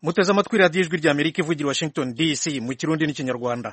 muteze amatwi radiyo ijwi rya Amerika ivugira Washington DC mu kirundi n'ikinyarwanda.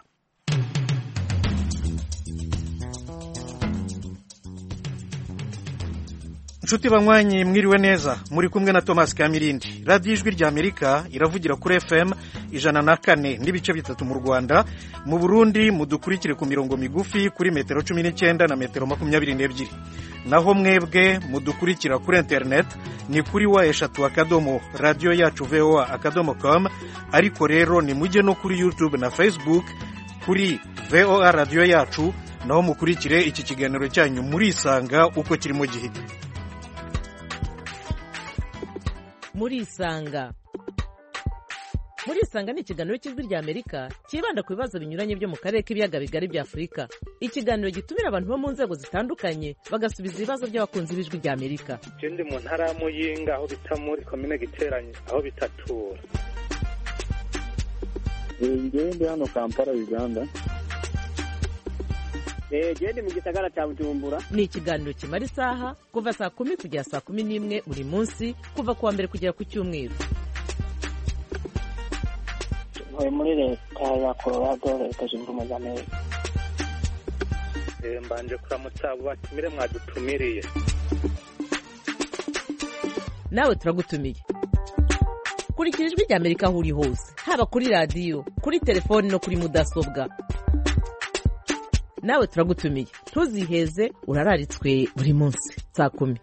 Nshuti banywanyi mwiriwe neza, muri kumwe na Thomas Kamirindi. Radiyo ijwi rya Amerika iravugira kuri FM 104 n'ibice bitatu mu Rwanda, mu Burundi mudukurikire ku mirongo migufi kuri metero 19 na metero 22. Naho mwebwe mudukurikira kuri internet ni kuri eshatu yacu voa.com, ariko rero ni mujye no kuri YouTube na Facebook kuri VOA radio yacu, naho mukurikire iki kiganiro cyanyu murisanga uko kirimo gihiga. Murisanga ni ikiganiro cy'ijwi rya Amerika kibanda ku bibazo binyuranye byo mu karere k'ibiyaga bigari bya Afurika. Ikiganiro gitumira abantu bo mu nzego zitandukanye bagasubiza ibibazo by'abakunzi b'ijwi rya Amerika. Ndi mu ntara ya Muyinga aho bita muri komine Giteranyi aho bitatura. Ndi hano Kampala Uganda. Ndi mu gisagara cya Bujumbura. Ni ikiganiro kimara isaha kuva saa 10 kugera saa 11 buri munsi, kuva kuwa mbere kugera ku cyumweru. Muri leta ya Colorado, leta zunze ubumwe za Amerika. Mbanje kuramutsa abo batumire mwadutumiriye. Nawe turagutumiye. Kurikira ijwi rya Amerika aho uri hose, haba kuri radio, kuri telefone no kuri mudasobwa. Nawe turagutumiye, ntuziheze, urararitswe buri munsi saa 10.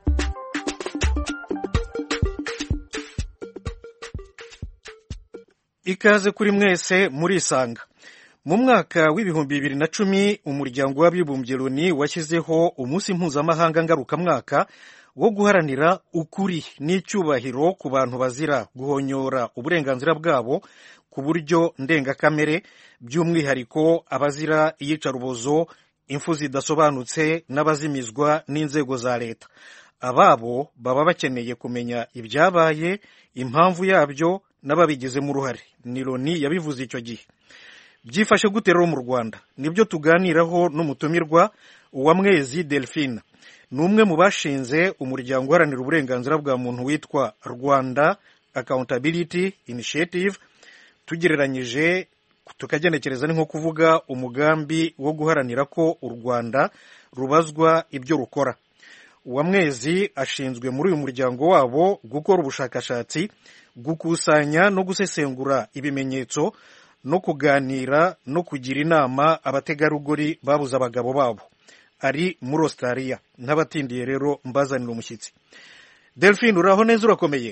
Ikaze kuri mwese murisanga. Mu mwaka w'ibihumbi 2010 umuryango w'abibumbye Loni washyizeho umunsi mpuzamahanga ngarukamwaka wo guharanira ukuri n'icyubahiro ku bantu bazira guhonyora uburenganzira bwabo ku buryo ndengakamere, by'umwihariko abazira iyicarubozo, impfu zidasobanutse n'abazimizwa n'inzego za leta. Ababo baba bakeneye kumenya ibyabaye, impamvu yabyo n'ababigizemo uruhare. Ni Loni yabivuze icyo gihe. Byifashe gute rero mu Rwanda? Nibyo tuganiraho n'umutumirwa Uwamwezi Delphine. Ni umwe mu bashinze umuryango uharanira uburenganzira bwa muntu witwa Rwanda Accountability Initiative. Tugereranyije tukagenekereza ni nko kuvuga umugambi wo guharanira ko u Rwanda rubazwa ibyo rukora. Uwamwezi ashinzwe muri uyu muryango wabo gukora ubushakashatsi, gukusanya no gusesengura ibimenyetso no kuganira no kugira inama abategarugori babuze abagabo babo. Ari muri Australia. N'abatindiye rero mbazanira umushyitsi. Delphine, uraho neza, urakomeye?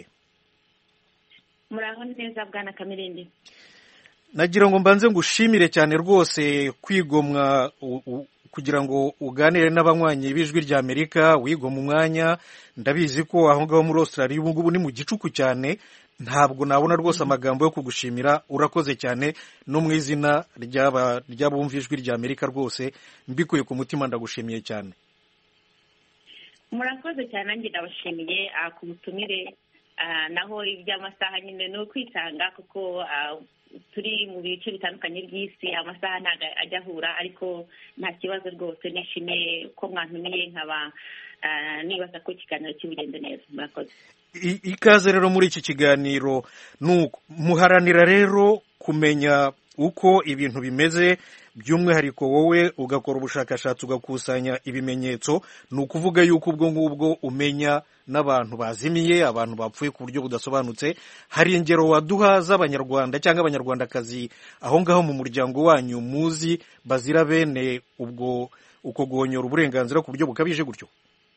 Muraho neza bwana Kamirindi. Nagira ngo mbanze ngushimire cyane rwose kwigomwa kugira ngo uganire n'abanywanyi b'ijwi rya Amerika, wigomwa umwanya. Ndabizi ko aho ngaho muri Australia ubu ngubu ni mu gicuku cyane, ntabwo nabona rwose amagambo yo kugushimira. Urakoze cyane, no mu izina ry'abumva ijwi rya Amerika rwose mbikuye ku mutima ndagushimiye cyane. Murakoze cyane, nanjye ndabashimiye ku butumire. Naho iby'amasaha nyine ni ukwitanga kuko turi mu bice bitandukanye by'isi, amasaha ntago ajya ahura, ariko nta kibazo rwose. Nishimiye ko mwantumiye, nkaba nibaza ko ikiganiro kibugende neza. Murakoze. Ikaze rero muri iki kiganiro. Muharanira rero kumenya uko ibintu bimeze, by'umwihariko wowe ugakora ubushakashatsi ugakusanya ibimenyetso. Ni ukuvuga yuko ubwo ngubwo umenya n'abantu bazimiye, abantu bapfuye ku buryo budasobanutse. Hari ingero waduha z'abanyarwanda cyangwa abanyarwandakazi aho ngaho mu muryango wanyu muzi bazira bene uko guhonyora uburenganzira ku buryo bukabije gutyo?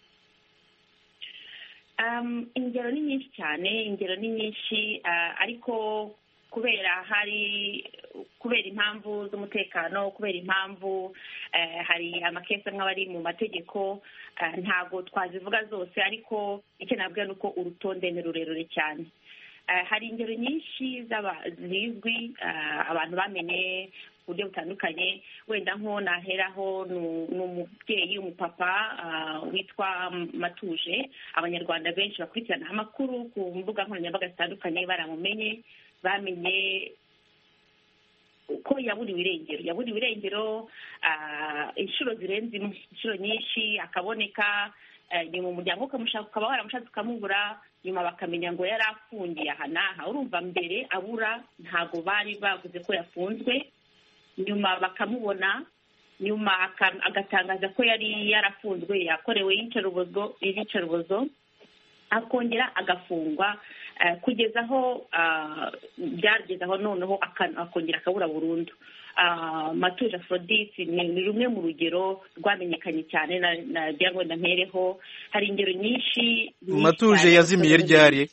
Ingero ni nyinshi cyane, ariko kubera impamvu z'umutekano, kubera impamvu hari amakesi amwe aba ari mu mategeko, ntabwo twazivuga zose, ariko icyo nabwira ni uko urutonde ni rurerure cyane. Hari ingero nyinshi zizwi abantu bamenye ku buryo butandukanye. Wenda nko naheraho ni umubyeyi, umupapa witwa Matuje. Abanyarwanda benshi bakurikirana amakuru ku mbuga nkoranyambaga zitandukanye baramumenye, bamenye ko yaburiwe irengero inshuro zirenze inshuro nyinshi, akaboneka nyuma umuryango ukamushaka ukaba waramushatse ukamubura, nyuma bakamenya ngo yari afungiye aha n'aha. Urumva mbere abura ntabwo bari bavuze ko yafunzwe, nyuma bakamubona, nyuma agatangaza ko yari yarafunzwe, yakorewe iyicarubozo, akongera agafungwa kugeza aho byageze aho noneho akongera akabura burundu. Matuje Aphrodite ni rumwe mu rugero rwamenyekanye cyane na ngo ntampereho. Hari ingero nyinshi. Matuje yazimiye ryari?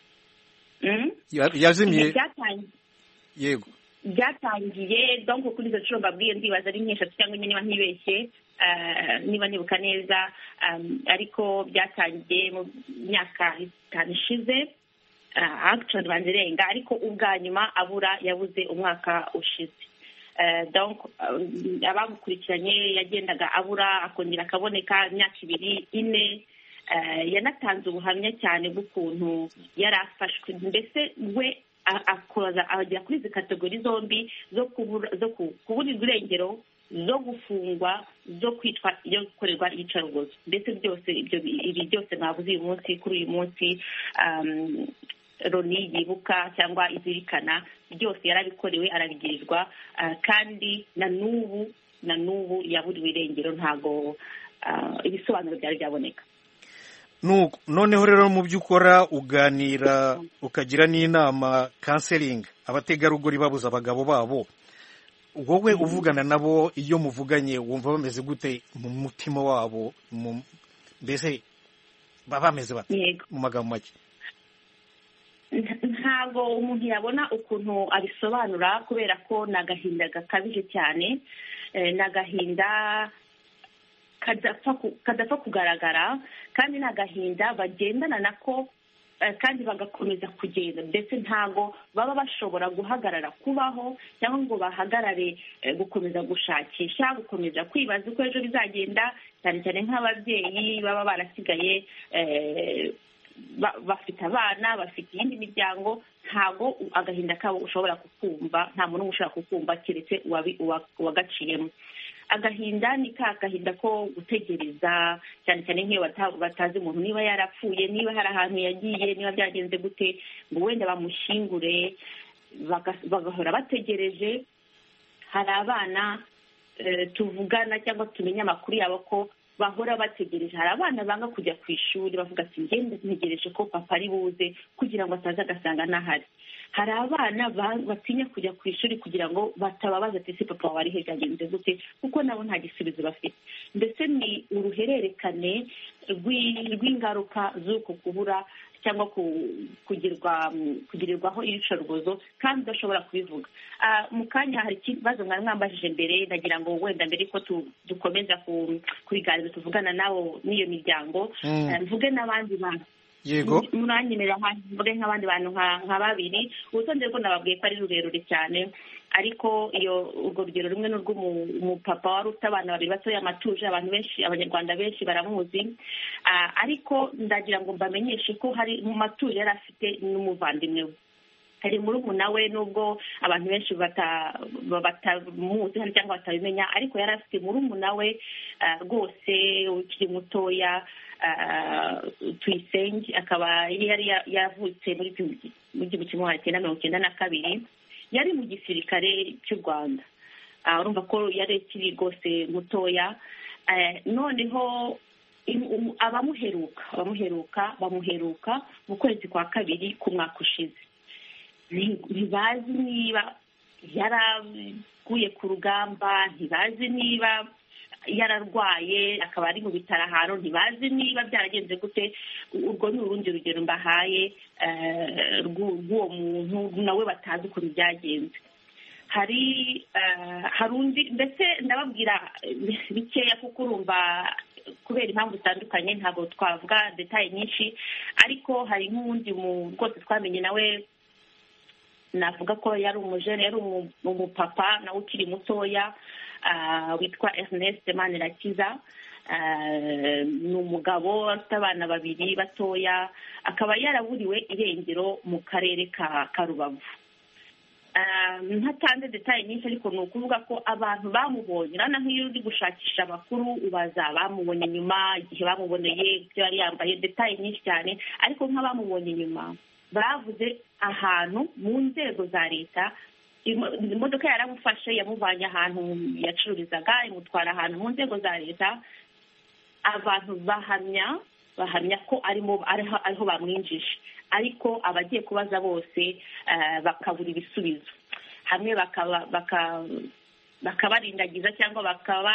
Yazimiye yego, byatangiye donc kuri izo nshuro mbabwiye ndibaza ari nk'eshatu cyangwa niba ntibeshye, niba nibuka neza, ariko byatangiye mu myaka 5 ishize, actually banzirenga, ariko ubwa nyuma abura yabuze umwaka ushize. Donc abamukurikiranye yagendaga abura akongera akaboneka imyaka 2, 4. Yanatanze ubuhamya cyane bw'ukuntu yari afashwe, mbese we agera kuri izi kategori zombi zo kuburirwa irengero, zo gufungwa, zo kwitwa iyo gukorerwa iyicarubozo. Mbese byose ibi byose navuze uyu munsi, kuri uyu munsi Loni yibuka cyangwa izirikana, byose yarabikorewe, arabigirirwa, kandi na n'ubu yaburiwe irengero, ntago ibisobanuro byari byaboneka. Noneho rero mu byo ukora uganira ukagira n'inama counseling abategarugori babuze abagabo babo, wowe uvugana nabo, iyo muvuganye wumva bameze gute mu mutima wabo? Mbese baba bameze bate mu magambo make? Ntabwo umuntu yabona ukuntu abisobanura, kubera ko ni agahinda gakabije cyane, ni agahinda kadapfa kugaragara, kandi ni agahinda bagendana nako kandi bagakomeza kugenda. Mbese ntabwo baba bashobora guhagarara kubaho cyangwa ngo bahagarare gukomeza gushakisha, gukomeza kwibaza uko ejo bizagenda, cyane cyane nk'ababyeyi baba barasigaye bafite abana, bafite iyindi miryango. Ntabwo agahinda kabo ushobora kukumva, nta muntu ushobora kukumva keretse uwagaciyemo. Agahinda ni ka gahinda ko gutegereza, cyane cyane nk'iyo batazi umuntu niba yarapfuye, niba hari ahantu yagiye, niba byagenze gute ngo wenda bamushyingure, bagahora bategereje. Hari abana tuvugana cyangwa tumenya amakuru yabo ko bahora bategereje. Hari abana banga kujya ku ishuri, bavuga ati ngende ntegereje ko papa ari buze kugira ngo ataza agasanga ntahari. Hari abana batinya kujya ku ishuri kugira ngo batababaza ati ese papa wari he, byagenze gute, kuko nabo nta gisubizo bafite. Mbese ni uruhererekane rw'ingaruka z'uko kubura cyangwa kugirirwaho iyicarubozo kandi udashobora kubivuga. Mu kanya hari ikibazo mwari mwambajije mbere, nagira ngo wenda mbere ko dukomeza kubiganira tuvugana nabo n'iyo miryango, mvuge n'abandi bantu. Yego, muranyemerera mvuge nk'abandi bantu nka 2. Urutonde rwo nababwiye ko ari rurerure cyane, ariko urwo rugero rumwe ni urw'umupapa wari ufite abana 2 batoya, Matuje. Abantu benshi, abanyarwanda benshi baramuzi, ariko ndagira ngo mbamenyeshe ko hari mu Matuje yari afite n'umuvandimwe we, hari murumuna we, nubwo abantu benshi batamuzi cyangwa batabimenya, ariko yari afite murumuna we rwose ukiri mutoya, Tuyisenge. Akaba yari yavutse muri 1992, yari mu gisirikare cy'u Rwanda. Urumva ko yari akiri rwose mutoya. Noneho bamuheruka mu kwezi kwa 2 k'umwaka ushize. Ntibazi niba yaraguye ku rugamba, ntibazi niba yararwaye akaba ari mu bitaro ahantu, ntibazi niba byaragenze gute. Urwo ni urundi rugero mbahaye rw'uwo muntu nawe batazi ukuntu byagenze. Hari undi, mbese ndababwira bikeya kuko urumva kubera impamvu zitandukanye ntabwo twavuga detaye nyinshi, ariko hari nk'undi rwose twamenye nawe, navuga ko yari umujene, yari umupapa nawe ukiri mutoya, witwa Ernest Manirakiza. Ni umugabo afite abana 2 batoya, akaba yaraburiwe irengero mu karere ka Rubavu. ntatanze detaye nyinshi ariko ni ukuvuga ko abantu bamubonye urabona nk'iyo uri gushakisha amakuru ubaza bamubonye nyuma igihe bamuboneye ibyo yari yambaye detaye nyinshi cyane ariko nk'abamubonye nyuma bavuze ahantu mu nzego za leta imodoka yaramufashe yamuvanye ahantu yacururizaga imutwara ahantu mu nzego za leta abantu bahamya ko ariho bamwinjije ariko abagiye kubaza bose bakabura ibisubizo hamwe bakabarindagiza cyangwa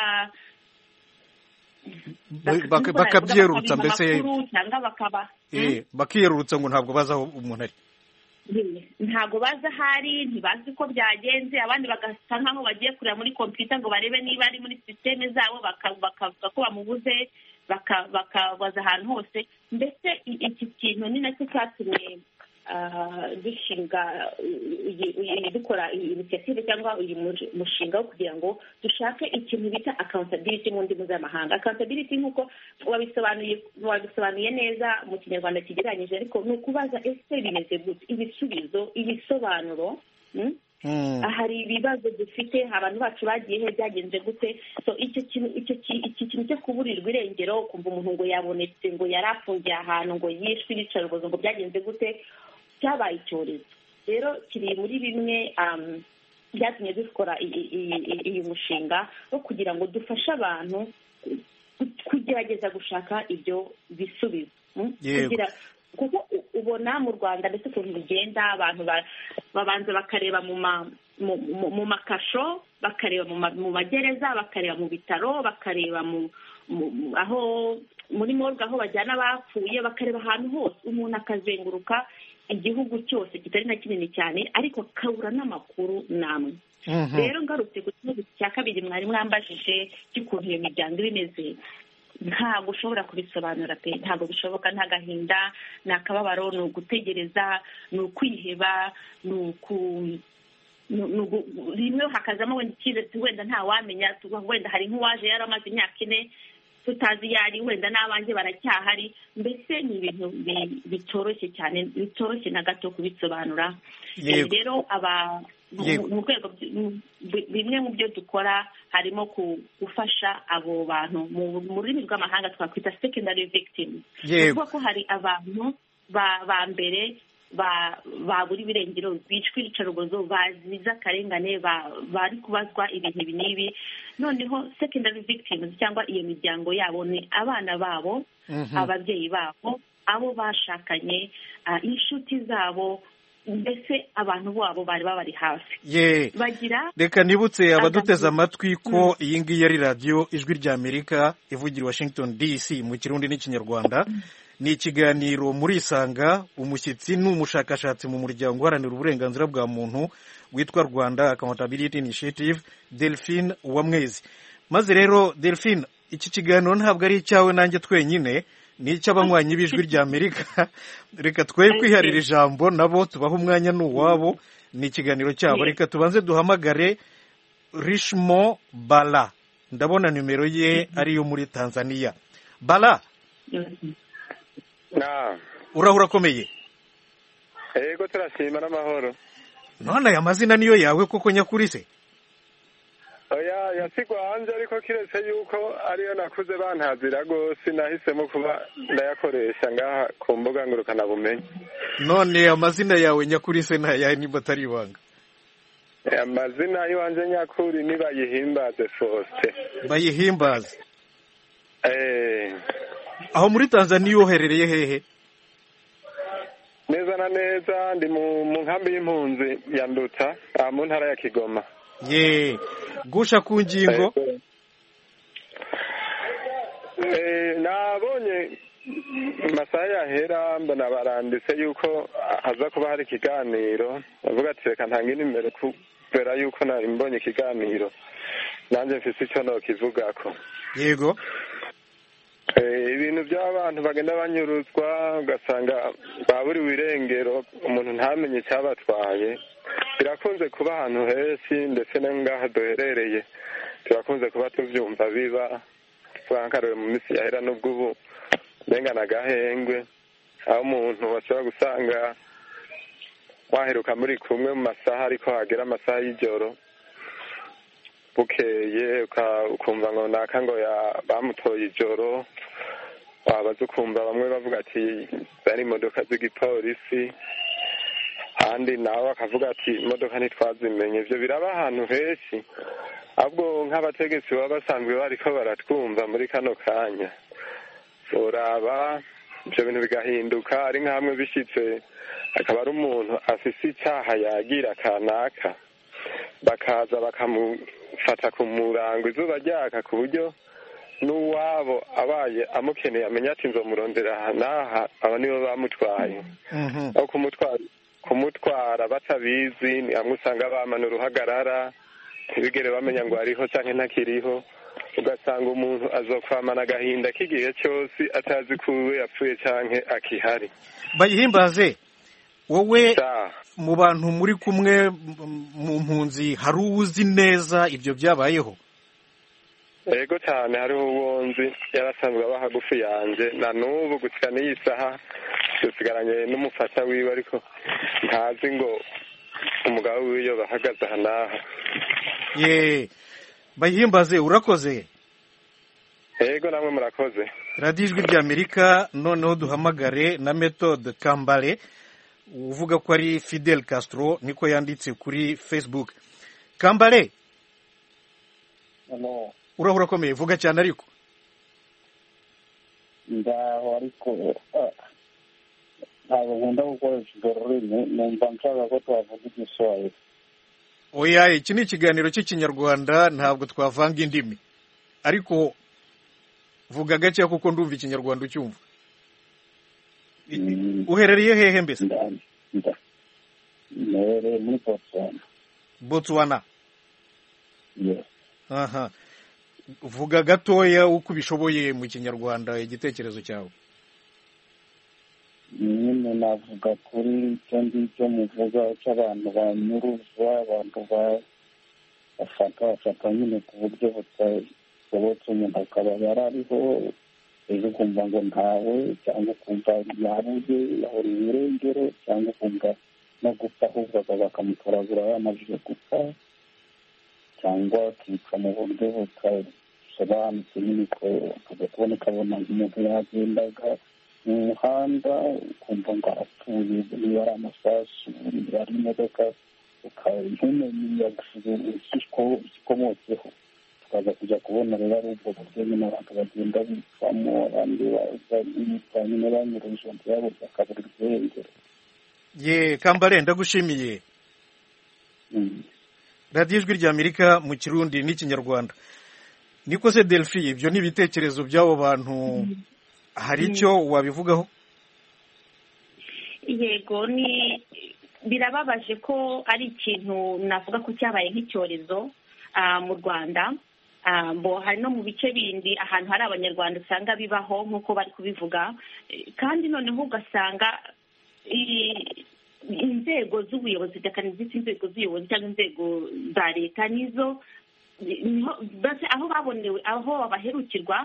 bakabyerurutsa mbese cyangwa bakiyerurutsa ngo ntabwo bazi aho umuntu ari ntabwo bazi ahari ntibazi ko byagenze abandi bagasa nk'aho bagiye kureba muri kompiyuta ngo barebe niba ari muri sisiteme zabo bakavuga ko bamubuze bakabaza ahantu hose mbese iki kintu ni nacyo cyatumye dushinga dukora initiative cyangwa uyu mushinga wo kugira ngo dushake ikintu bita accountability mu ndimi z'amahanga. Accountability nk'uko wabisobanuye neza mu kinyarwanda kigereranyije ariko ni ukubaza ese bimeze gute ibisubizo ibisobanuro hari ibibazo dufite abantu bacu bagiye he byagenze gute so iki kintu cyo kuburirwa irengero kumva umuntu ngo yabonetse ngo yari afungiye ahantu ngo yishwe ibicarubozo ngo byagenze gute cyabaye icyorezo rero kiri muri bimwe byatumye dukora iyi mushinga wo kugira ngo dufashe abantu kugerageza gushaka ibyo bisubizo kuko ubona mu Rwanda ndetse ukuntu bigenda abantu babanza bakareba mu makasho bakareba mu magereza bakareba mu bitaro bakareba aho muri morgue aho bajyana abapfuye bakareba ahantu hose umuntu akazenguruka igihugu cyose kitari na kinini cyane ariko kabura n'amakuru namwe rero ngarutse ku kibazo cya kabiri mwari mwambajije cy'ukuntu iyo miryango iba imeze ntabwo ushobora kubisobanura pe ntabwo bishoboka nta gahinda ni akababaro ni ugutegereza ni ukwiheba rimwe hakazamo wenda ntawamenya wenda hari nk'uwaje yaramaze imyaka 4 tutazi yari wenda n'abanjye baracyahari mbese ni ibintu bitoroshye cyane bitoroshye na gato kubisobanura rero mu rwego bimwe mu byo dukora harimo gufasha abo bantu mu rurimi rw'amahanga twakwita secondary victims kuko ko hari abantu ba mbere babura ibirengero bicwa ibicarubozo baziza akarengane bari kubazwa ibintu ibi n'ibi noneho secondary victims cyangwa iyo miryango yabo ni abana babo ababyeyi babo abo bashakanye inshuti zabo mbese abantu babo bari babari hafi reka nibutse abaduteze amatwi ko iyi ngiyi ari radiyo ijwi ry'Amerika ivugira Washington DC mu kirundi n'ikinyarwanda ni ikiganiro muri Isanga umushyitsi n'umushakashatsi mu muryango uharanira uburenganzira bwa muntu witwa Rwanda Accountability Initiative Delphine Uwamwezi maze rero Delphine iki kiganiro ntabwo ari icyawe nanjye twenyine ni icy'abanywanyi b'ijwi ry'Amerika reka twe kwiharira ijambo nabo tubaha umwanya n'uwabo ni ikiganiro cyabo reka tubanze duhamagare Richmond Bala ndabona nimero ye ariyo muri Tanzania Bala urahura akomeye yego turashima n'amahoro none aya mazina niyo yawe koko nyakuri se oya yasigwa hanze ariko kiretse yuko ariyo nakuze bantazira rwose nahisemo kuba ndayakoresha ngaha ku mbuga ngurukanabumenyi none amazina yawe nyakuri se ntayahe niba atari ibanga amazina y'iwanjye nyakuri ni Bayihimbaze Faustin Bayihimbaze aho muri Tanzania uherereye hehe neza na neza ndi mu nkambi y'impunzi ya Nduta mu ntara ya Kigoma gusha ku ngingo nabonye amasaha yahera mbona baranditse yuko haza kuba hari ikiganiro bavuga ati reka ntange nimero kubera yuko mbonye ikiganiro nanjye mfise icyo nokivugako yego ibintu by'abantu bagenda banyuruzwa ugasanga baburiwe irengero umuntu ntamenye icyabatwaye birakunze kuba ahantu henshi ndetse n'aha duherereye turakunze kuba tubyumva biba twankariwe mu minsi yahera n'ubwo ubu mbengana agahengwe aho umuntu bashobora gusanga waheruka muri kumwe mu masaha ariko hagera amasaha y'ijoro bukeye ukumva ngo naka ngo bamutoye ijoro, wabaza ukumva bamwe bavuga ati zari imodoka z'igipolisi, kandi nawe bakavuga ati imodoka ntitwazimenye. Ibyo biraba ahantu henshi, ahubwo nk'abategetsi baba basanzwe bariko baratwumva muri kano kanya, uraba ibyo bintu bigahinduka. Ari nka hamwe bishyitse akaba ari umuntu afise icyaha yagira kanaka, bakaza bakamufata ku murango izuba ryaka, ku buryo n'uwabo abaye amukeneye amenya ati nzomurondera aha n'aha, aba nibo bamutwaye. aho kumutwara batabizi, ni hamwe usanga bamana uruhagarara, ntibigere bamenya ngo ariho cyangwa ntakiriho, ugasanga umuntu azokwamana agahinda k'igihe cyose atazi ko uwe yapfuye cyangwa akihari. Bayihimbaze, wowe mu bantu muri kumwe mu mpunzi hari uwuzi neza ibyo byabayeho? Yego cyane, hariho uwo nzi yarasanzwe aba hagufi yanjye, na n'ubu gusa n'iyi saha dusigaranye n'umufasha wiwe, ariko ntazi ngo umugabo wiwe bahagaze aha n'aha. Bayihimbaze, urakoze. Yego namwe murakoze. radiyo ijwi ry'Amerika. Noneho duhamagare na Methode Kambale, uvuga ko ari Fidel Castro, niko yanditse kuri Facebook. Kambale, urahura akomeye, vuga cyane ariko. Ndaho ariko ntabwo nkunda gukoresha urwo rurimi, numva nshaka ko twavuga igiswahili. Oya, iki ni ikiganiro cy'ikinyarwanda, ntabwo twavanga indimi, ariko vuga gake kuko ndumva ikinyarwanda ucyumva. Uherereye hehe mbese? Nere muri Botswana. Botswana? Yes. Aha, vuga gatoya uko ubishoboye mu kinyarwanda igitekerezo cyawe. Nyine navuga kuri icyo ngicyo muvuga cy'abantu banyuruza, abantu bafata nyine ku buryo butashobotse, umuntu akaba yari ariho ejo ukumva ngo ntawe, cyangwa ukumva yabuze yahuriye irengero, cyangwa ukumva no gupfa ahubwo bakamutoragura yamajije gupfa, cyangwa akica mu buryo butasobanutse. nyine ko akajya kubona ukabona umuntu yagendaga mu muhanda ukumva ngo arapfuye, niba ari amasasu, niba ari imodoka, ntumenye igikomotseho. tukaza kujya kubona rero ari ubwo buryo nyine abantu bagenda bicamo, abandi bicwa nyine banyuruje byabo bakabura irengero. Kambale, ndagushimiye. radiyo ijwi ry'Amerika mu Kirundi n'Ikinyarwanda. Niko se Delphi, ibyo ni ibitekerezo by'abo bantu, hari icyo wabivugaho? Yego, birababaje ko ari ikintu navuga ko cyabaye nk'icyorezo mu Rwanda. Hari no mu bice bindi ahantu hari abanyarwanda usanga bibaho nk'uko bari kubivuga, kandi noneho ugasanga inzego z'ubuyobozi, inzego z'ubuyobozi cyangwa inzego za leta nizo aho babonewe, aho baherukirwa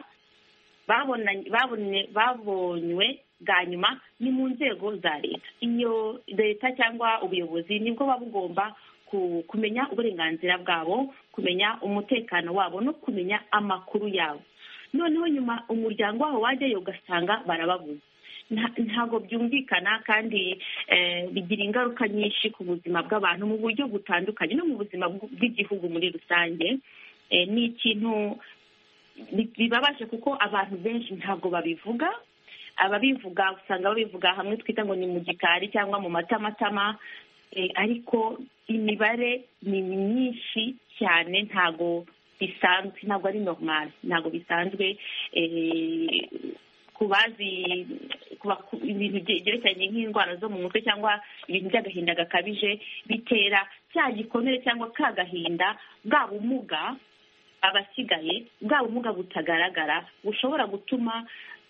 babonywe bwa nyuma ni mu nzego za leta. Iyo leta cyangwa ubuyobozi nibwo baba bugomba kumenya uburenganzira bwabo, kumenya umutekano wabo no kumenya amakuru yabo. Noneho nyuma umuryango wabo wajyayo ugasanga barababuze. Ntabwo byumvikana, kandi bigira ingaruka nyinshi ku buzima bw'abantu mu buryo butandukanye no mu buzima bw'igihugu muri rusange. Ni ikintu bibabaje kuko abantu benshi ntabwo babivuga. Ababivuga usanga babivuga hamwe twita ngo ni mu gikari cyangwa mu matamatama, ariko imibare ni myinshi cyane, ntabwo bisanzwe, ntabwo ari normal, ntabwo bisanzwe. Kubazi ibintu byerekeranye nk'indwara zo mu mutwe cyangwa ibintu by'agahinda gakabije bitera cya gikomere cyangwa ka gahinda, bwa bumuga abasigaye, bwa bumuga butagaragara bushobora gutuma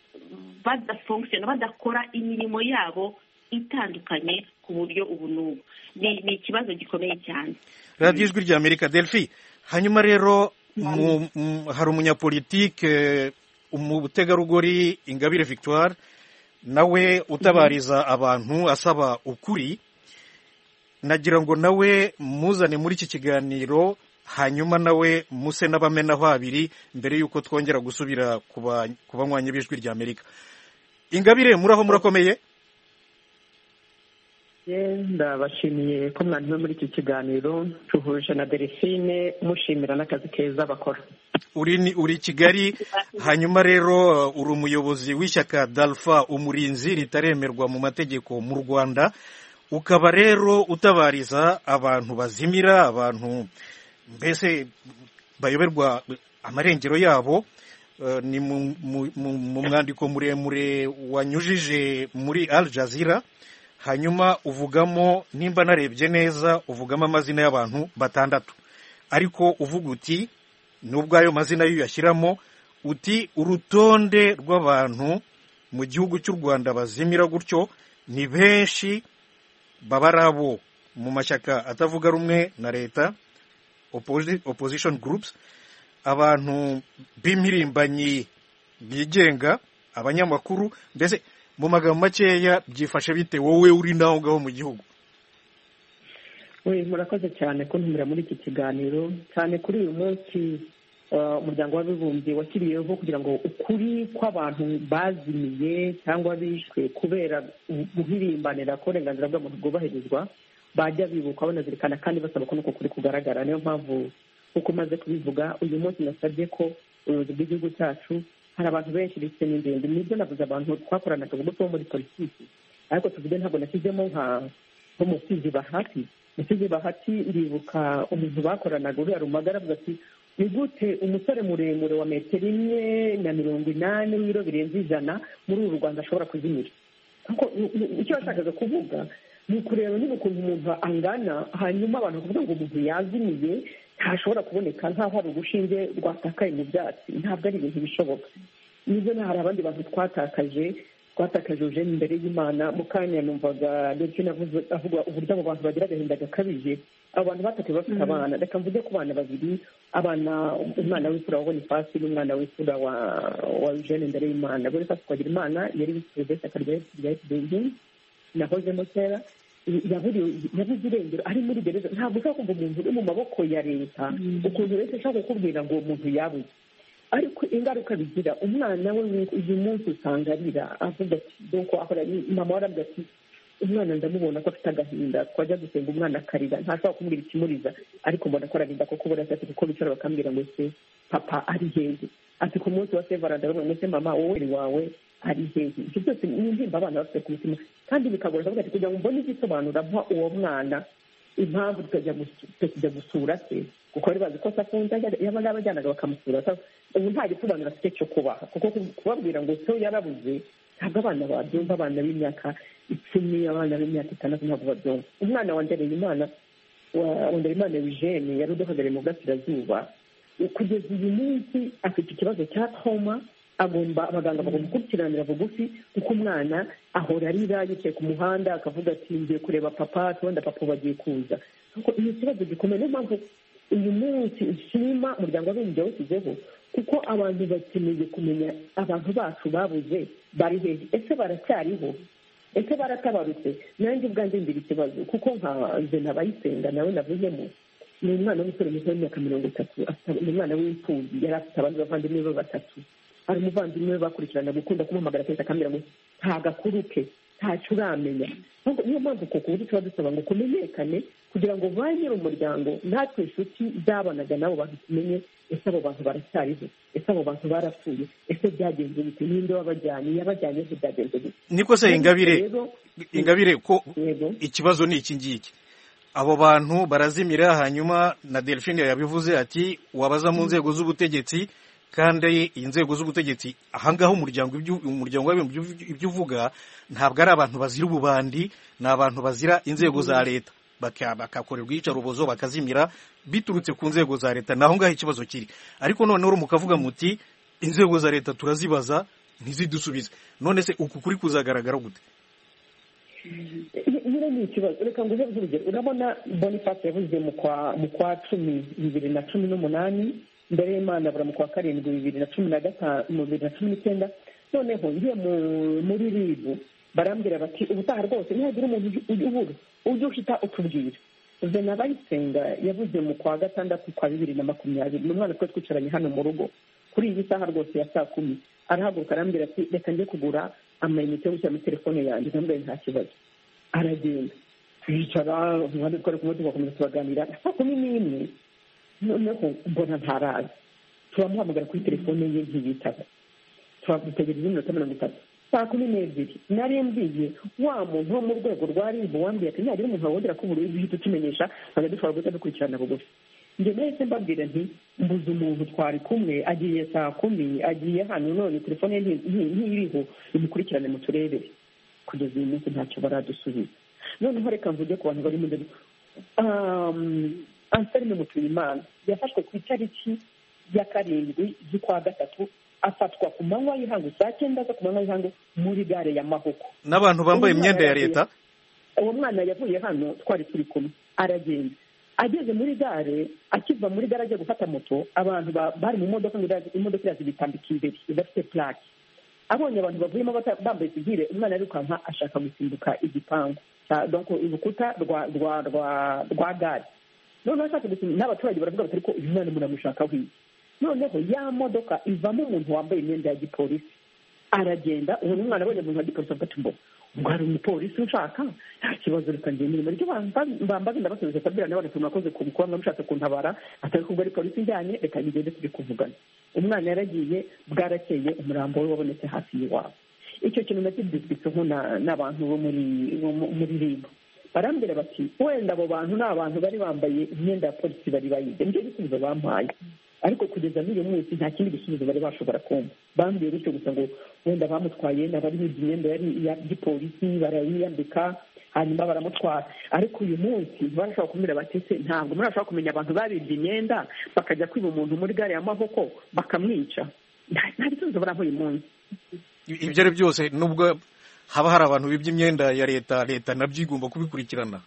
badakora imirimo yabo itandukanye ku buryo ubu n'ubu. Ni ikibazo gikomeye cyane. radiyo ijwi ry'Amerika. Delphi, hanyuma rero hari umunyapolitike, umutegarugori Ingabire Victoire, nawe utabariza abantu asaba ukuri. nagira ngo nawe muzane muri iki kiganiro hanyuma nawe muse n'abamenaho abiri mbere y'uko twongera gusubira ku banywanyi b'ijwi rya Amerika. Ingabire, muraho murakomeye? Ndabashimiye ko mwanyuze muri iki kiganiro, tuhuje na Delphine mushimira n'akazi keza bakora. Uri Kigali, hanyuma rero uri umuyobozi w'ishyaka Dalfa Umurinzi ritaremerwa mu mategeko mu Rwanda, ukaba rero utabariza abantu bazimira, abantu mbese bayoberwa amarengero yabo. Ni mu mwandiko muremure wanyujije muri Al Jazeera, hanyuma uvugamo, nimba narebye neza, uvugamo amazina y'abantu 6, ariko uvuga uti nubwo ayo mazina yo yashyiramo, uti urutonde rw'abantu mu gihugu cy'u Rwanda bazimira gutyo ni benshi, baba ari abo mu mashyaka atavuga rumwe na leta, opposition groups, abantu b'impirimbanyi bigenga, abanyamakuru. Mbese mu magambo makeya byifashe bite wowe uri naho ngaho mu gihugu? Murakoze cyane kuntumira muri iki kiganiro, cyane kuri uyu munsi umuryango w'abibumbye washyiriyeho kugira ngo ukuri kw'abantu bazimiye cyangwa bishwe kubera guhirimbanira ko uburenganzira bw'abantu bwubahirizwa bajya bibuka banazirikana kandi basaba ko nuko kuri kugaragara. Niyo mpamvu uko umaze kubivuga, uyu munsi nasabye ko ubuyobozi bw'igihugu cyacu, hari abantu benshi ndetse n'indende, nibyo navuze abantu twakoranaga ubwo bo muri politiki, ariko tuvuge ntabwo nashyizemo nk'umusizi bahati. Ndibuka umuntu bakoranaga uriya Rumagara avuga ati ni gute umusore muremure wa 1.80 w'ibiro birenze 100 muri uru Rwanda ashobora kuzimira? Icyo yashakaga kuvuga ni ukureba niba ukuntu umuntu angana, hanyuma abantu kuvuga ngo umuntu yazimiye ntashobora kuboneka nk'aho hari urushinge rwatakaye mu byatsi. Ntabwo ari ibintu bishoboka. Nibyo hari abandi bantu twatakaje Eugene imbere y'Imana. Mu kanya numvaga Delphine avuga uburyo abo bantu bagira agahinda gakabije. Abo bantu batakaye bafite abana. Reka mvuge ku bana babiri, umwana w'imfura wa Boniface n'umwana w'imfura wa Eugene imbere y'Imana. Boniface twagira Imana yari perezida w'ishyaka rya FDP nahozemo kera, yabuze irengero ari muri gereza. Ntabwo ushobora kumva umuntu uri mu maboko ya leta ukuntu leta ishaka kukubwira ngo uwo muntu yabuze, ariko ingaruka bigira umwana we uyu munsi usanga arira avuga ati doko ahora mama warabye ati umwana ndamubona ko afite agahinda, twajya gusenga umwana akarira ntashobora kumubwira ikimuriza, ariko mbona ko ararinda ko kubura ati kuko bicara bakambwira ngo se papa ari hehe, ati ku munsi wa Severanda bamwe se mama wowe wawe ari hehe. Ibyo byose ni intimba abana bafite ku mutima, kandi bikagora kuvuga ati kugira ngo mbone igisobanura mpa uwo mwana impamvu tukajya gusura se, kuko bari bazi ko safunze yaba n'abajyanaga bakamusura. Ubu nta gisobanuro afite cyo kubaha, kuko kubabwira ngo so yarabuze ntabwo abana babyumva. Abana b'imyaka 10, abana b'imyaka 6 ntabwo babyumva. Umwana wa Ndereyimana Eugene yari uduhagarariye mu Burasirazuba, kugeza uyu munsi afite ikibazo cya trauma. Abaganga bagomba gukurikiranira bugufi, kuko umwana ahora arira yicaye ku muhanda akavuga ati ngiye kureba papa, wenda papa bagiye kuza. Ni ikibazo gikomeye. Niyo mpamvu uyu munsi ushima umuryango w'abibumbye washyizeho, kuko abantu bakeneye kumenya abantu bacu babuze bari hehe, ese baracyariho, ese baratabarutse. Nanjye ubwanjye ngira ikibazo, kuko nka Zena Bayisenga nawe navuzemo, ni umwana w'umusore muto w'imyaka 30, ni umwana w'imfubyi, yari afite abandi bavandimwe be 3. hari umuvandimwe we bakurikirana gukunda kumuhamagara kenshi akambwira ngo nta gakuru ke ntacyo uramenya. Niyo mpamvu ku buryo tuba dusaba ngo kumenyekane, kugira ngo ba nyir'umuryango natwe inshuti zabanaga n'abo bantu tumenye ese abo bantu baracyariho, ese abo bantu barapfuye, ese byagenze bite, ninde wabajyanye, yabajyanye se byagenze bite. Niko se Ingabire ko ikibazo ni iki ngiki, abo bantu barazimira, hanyuma na Delphine yabivuze ati wabaza mu nzego z'ubutegetsi, kandi inzego z'ubutegetsi ahangaho umuryango w'abibumbye ibyo uvuga ntabwo ari abantu bazira ububandi, ni abantu bazira inzego za leta, bakakorerwa iyicarubozo bakazimira biturutse ku nzego za leta. naho ngaho ikibazo kiri. Ariko noneho mukavuga muti inzego za leta turazibaza ntizidusubize, none se uku kuri kuzagaragara gute? Nyine ni ikibazo. Reka nguhe urugero. Urabona Boniface yavuze mu kwa 10 2018, mbere y'Imana abura mu kwa 7 2019, noneho ngiye muri ribu barambwira bati ubutaha rwose ntihagira umuntu ubura ujye uhita utubwira Zena Bayisenga yavuze mu kwa gatandatu kwa 2020 ni umwana twe twicaranye hano mu rugo kuri iyi saha rwose ya saa 10 arahaguruka arambwira ati reka njye kugura amayinite yo gushyira muri telefone yanjye ndambaye nta kibazo aragenda twicara umwanya twari kumwe tugakomeza tubaganira saa 11 noneho mbona ntaraza turamuhamagara kuri telefone ye ntiyitaba turamutegereza iminota 30 saa 12 nari mbwiye wa muntu wo mu rwego rwa ribu wambwiye ati nyagira umuntu wongera kubura ibihita tumenyesha nkajya dushobora guhita dukurikirana bugufi njye nahise mbabwira nti mbuze umuntu twari kumwe agiye saa 10 agiye hano none telefone ye ntiriho imukurikirane mu turebere kugeza uyu munsi ntacyo baradusubiza noneho reka mvuge ku bantu bari mu ndege Anselme Mutuyimana yafashwe ku itariki ya 7 z'ukwa gatatu afatwa ku manywa y'ihangu saa 9 ku manywa y'ihangu muri gare ya Mahoko n'abantu bambaye imyenda ya leta. Uwo mwana yavuye hano twari turi kumwe aragenda ageze muri gare akiva muri gare ajya gufata moto abantu bari mu modoka imodoka yazibitambika imbere idafite plaque abonye abantu bavuyemo bambaye sigire umwana arirukanka ashaka gusimbuka igipangu donc urukuta rwa gare noneho ashaka gusimbuka n'abaturage baravuga bati ariko uyu mwana muramushaka hwiye noneho ya modoka ivamo umuntu wambaye imyenda ya gipolisi aragenda uwo mwana abonye umuntu wa gipolisi avuga ati mbona ubwo hari umupolisi ushaka nta kibazo reka ngende inyuma ryo bambaga ndabasubiza kabira n'abana tunakoze ku bikorwa mushatse kuntabara atari kubwo ari polisi njyanye reka ngende turi kuvugana umwana yaragiye bwarakeye umurambo we wabonetse hafi y'iwabo icyo kintu nakidisitseho n'abantu bo muri ribu barambwira bati wenda abo bantu ni abantu bari bambaye imyenda ya polisi bari bayibye nibyo bisubizo bampaye ariko kugeza n'uyu munsi nta kindi gisubizo bari bashobora kumva bambwiye bityo gusa ngo wenda bamutwaye n'abari bibye imyenda yari ya gipolisi barayiyambika hanyuma baramutwara ariko uyu munsi barashobora kumira bati se ntabwo murashobora kumenya abantu babibye imyenda bakajya kwiba umuntu muri gare ya Mahoko bakamwica nta gisubizo barampa uyu munsi. Ibyo ari byose nubwo haba hari abantu bibye imyenda ya leta nabyo igomba kubikurikirana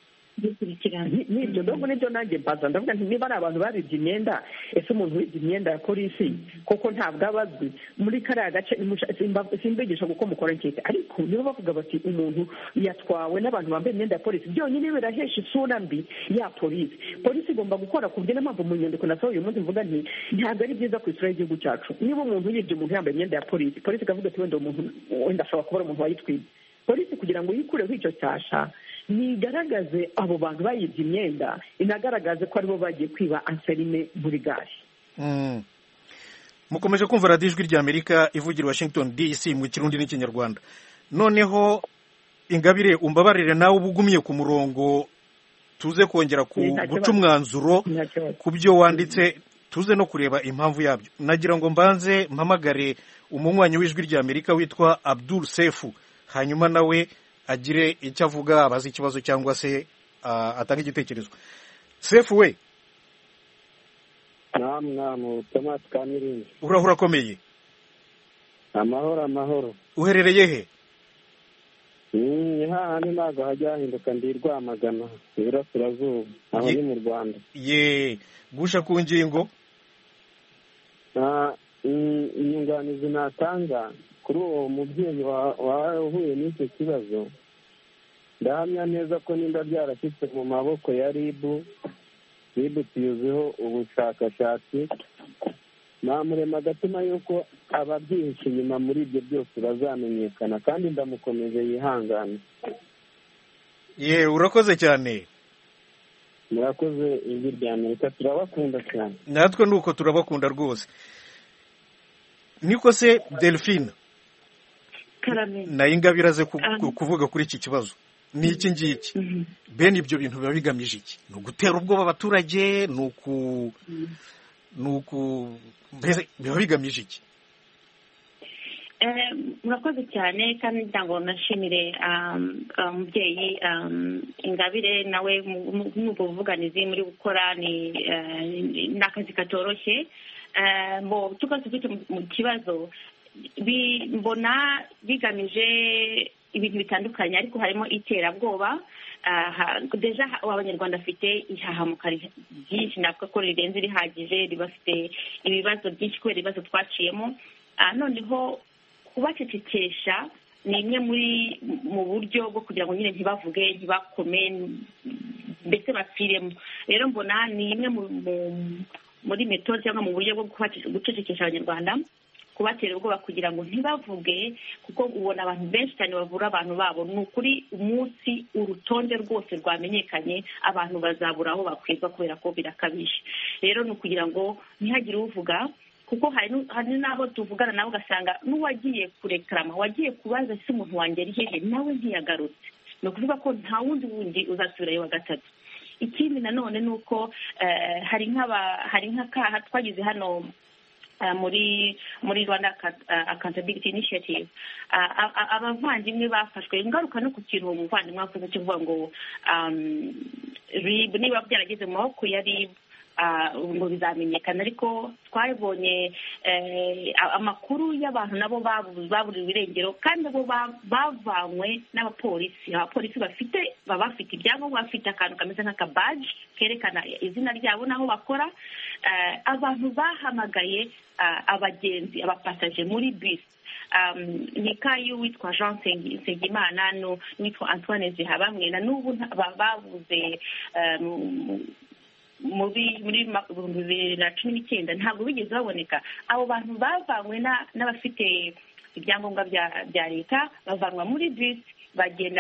n'ibyo nubwo nibyo nanjye mbaza ndavuga nti niba ari abantu babibye imyenda ese umuntu wibye imyenda ya polisi koko ntabwo abazwi muri kariya gace simbigisha kuko mukora nkete ariko nibo bavuga bati umuntu yatwawe n'abantu bambaye imyenda ya polisi byonyine birahesha isura mbi ya polisi igomba gukora ku buryo n'impamvu mu nyandiko nasohoye uyu munsi mvuga nti ntabwo ari byiza ku isura y'igihugu cyacu niba umuntu yibye umuntu yambaye imyenda ya polisi ikavuga ati wenda umuntu wenda ashobora kuba ari umuntu wayitwibye polisi kugira ngo yikureho icyo cyasha nigaragaze abo bantu bayibye imyenda inagaragaze ko aribo bagiye kwiba Anselme muri gare. Mukomeje kumva radiyo ijwi rya Amerika ivugira Washington DC mu Kirundi n'Ikinyarwanda. Noneho Ingabire umbabarire nawe ubugumiye ku murongo tuze kongera guca umwanzuro ku byo wanditse tuze no kureba impamvu yabyo. Nagira ngo mbanze mpamagare umunywanyi w'ijwi rya Amerika witwa Abdul Sefu hanyuma nawe agire icyo avuga abaza ikibazo cyangwa se atanga igitekerezo. Sefu we namu Thomas Kamirinzi urahura akomeye amahoro uherereye he? hahandi ntabwo hajya hahinduka ndi Rwamagana iburasirazuba aho ni mu Rwanda. Gusha ku ngingo inyunganizi natanga kuri uwo mubyeyi wahuye n'icyo kibazo ndahamya neza ko nimba byarashyitse mu maboko ya ribu tuyuzeho ubushakashatsi namurema agatima yuko ababyihishe inyuma muri ibyo byose bazamenyekana kandi ndamukomeje yihangane. Urakoze cyane. murakoze ijwi rya Amerika turabakunda cyane. Natwe nuko turabakunda rwose. Niko se Delphine na Ingabire aze kuvuga kuri iki kibazo ni iki ngiki bene ibyo bintu biba bigamije iki? Ni ugutera ubwoba abaturage? Biba bigamije iki? murakoze cyane kandi ndango nashimire umubyeyi Ingabire nawe mu buvuganizi muri gukora ni akazi katoroshye. Tukaze mu kibazo mbona bigamije ibintu bitandukanye ariko harimo iterabwoba. Deja abanyarwanda afite ihahamuka byinshi navuga ko rirenze rihagije ribafite ibibazo byinshi kubera ibibazo twaciyemo. Noneho kubacecekesha ni imwe mu buryo bwo kugira ngo nyine ntibavuge ntibakome mbese bapfiremo. rero mbona ni imwe muri metode cyangwa mu buryo bwo gucecekesha abanyarwanda, kubatera ubwoba kugira ngo ntibavuge, kuko ubona abantu benshi cyane bavura abantu babo. Ni ukuri umunsi urutonde rwose rwamenyekanye abantu bazabura aho bakwirwa kubera ko birakabije. rero ni ukugira ngo ntihagire uvuga, kuko hari n'aho tuvugana nawe ugasanga n'uwagiye kurekarama, wagiye kubaza se umuntu wanjye ari hehe, nawe ntiyagarutse. ni ukuvuga ko nta wundi uzasubirayo wa gatatu. ikindi nanone ni uko hari nk'akaha twagize hano muri Rwanda Accountability Initiative. abavandimwe bafashwe, ingaruka no ku kintu umuvandimwe wakoze cyo kuvuga ngo RIB niba byarageze mu maboko ya RIB ngo bizamenyekana, ariko twabonye amakuru y'abantu nabo baburiwe irengero, kandi nabo bavanywe n'abapolisi. abapolisi baba bafite ibyangombwa, bafite akantu kameze nk'akabaji kerekana izina ryabo n'aho bakora. abantu bahamagaye abagenzi, abapasaje muri bisi, ni kayu witwa Jean Nsengimana n'uwitwa Antoine Zihabamwe, na n'ubu babuze muri 2019 ntabwo bigeze baboneka. abo bantu bavanywe n'abafite ibyangombwa bya leta, bavanwa muri bisi, bagenda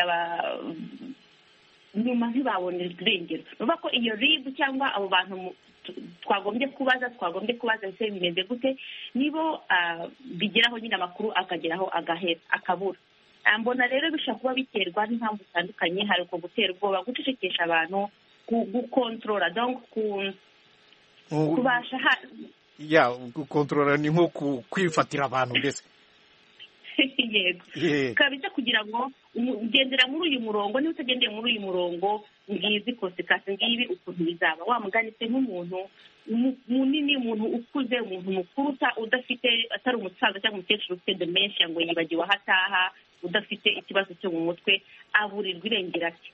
nyuma ntibabonera irengero. nuvuga ko iyo RIB cyangwa abo bantu twagombye kubaza ese bimeze gute, nibo bigeraho nyine amakuru akageraho akabura. mbona rero bishobora kuba biterwa n'impamvu zitandukanye. hari uko gutera ubwoba, gucecekesha abantu, gukontorora, donc kubasha gukontorora ni nko kwifatira abantu mbese. yego kabisa, kugira ngo ugendera muri uyu murongo, niba utagendeye muri uyu murongo ngizi konsekasi ngibi ukuntu bizaba. wamuganitse nk'umuntu munini, umuntu ukuze, umuntu mukuru udafite, atari umusaza cyangwa umukecuru ufite dementia ngo yibagiwe aho ataha, udafite ikibazo cyo mu mutwe, aburirwa irengero ati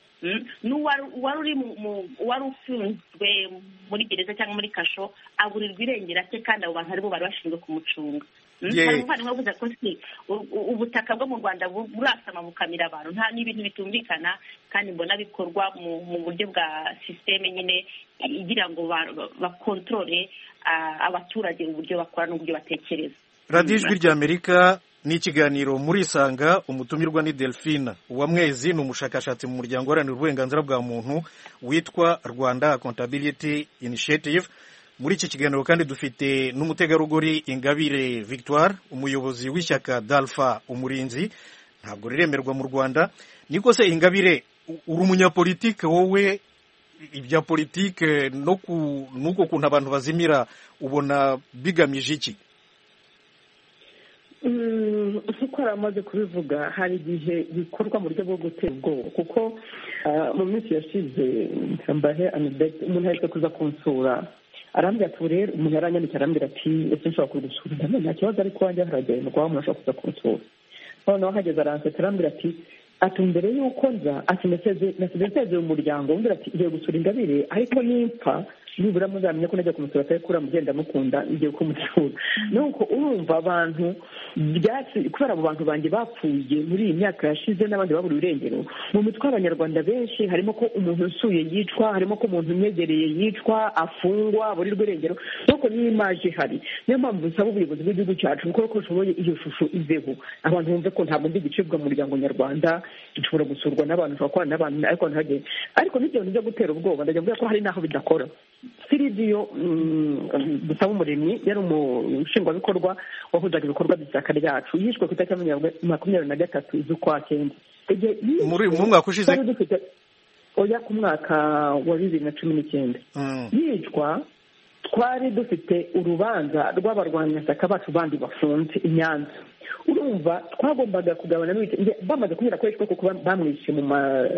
wari ufunzwe muri gereza cyangwa muri kasho, aburirwa irengero ate, kandi abo bantu aribo bari bashinzwe kumucunga. hari umuvandimwe wavuze ko ubutaka bwo mu Rwanda burasama bukamira abantu. ni ibintu bitumvikana, kandi mbona bikorwa mu buryo bwa sisiteme nyine igira ngo bakontorore abaturage uburyo bakora n'uburyo batekereza. radiyo ijwi ry'Amerika ni ikiganiro muri Isanga. umutumirwa ni Delphine Uwamwezi, ni umushakashatsi mu muryango uharanira uburenganzira bwa muntu witwa Rwanda Accountability Initiative. muri iki kiganiro kandi dufite n'umutegarugori Ingabire Victoire, umuyobozi w'ishyaka Dalpha Umurinzi, ntabwo riremerwa mu Rwanda. niko se Ingabire, uri umunyapolitike wowe, ibya politike n'uko kuntu abantu bazimira ubona bigamije iki? nk'uko amaze kubivuga, hari igihe bikorwa mu buryo bwo gutera ubwoba, kuko mu minsi yashize umuntu ahetse kuza kunsura, arambwira ati rero umuntu yaranyandikira arambwira ati ese nshobora kugusura, ndabona nta kibazo, ariko wanjye haragendwa umuntu ashobora kuza kunsura. noneho hageze aransetse arambwira ati mbere y'uko nza ati nasezeye umuryango, umbwira ati ngiye gusura Ingabire, ariko nimpfa nibura muzamenya ko najya kumusura, atari kuri mugenda mukunda ngiye kumusura. nuko urumva abantu kubera abo bantu banjye bapfuye muri iyi myaka yashize n'abandi babura irengero, mu mitwe y'abanyarwanda benshi harimo ko umuntu usuye yicwa, harimo ko umuntu umwegereye yicwa, afungwa, aburirwa irengero. nuko niyo imaje ihari. niyo mpamvu bisaba ubuyobozi bw'igihugu cyacu gukora uko ushoboye iyo shusho iveho, abantu bumve ko ntabwo ndi igicibwa mu muryango nyarwanda, dushobora gusurwa n'abantu, dushobora kubana n'abantu, ariko ntihagere. ariko n'ibyo bintu byo gutera ubwoba ndagira ngo ko hari n'aho bidakora. Siridiyo Dusaba Umuremyi yari umushingwabikorwa wahuzaga ibikorwa by'ishyaka ryacu, yishwe ku itariki 23 z'ukwa Cyenda. mu mwaka ushize ku mwaka wa 2019 yicwa. twari dufite urubanza rw'abarwanashyaka bacu bandi bafunze i Nyanza. urumva twagombaga kugabana bamaze kunyura ko yishwe kuko bamwishe mu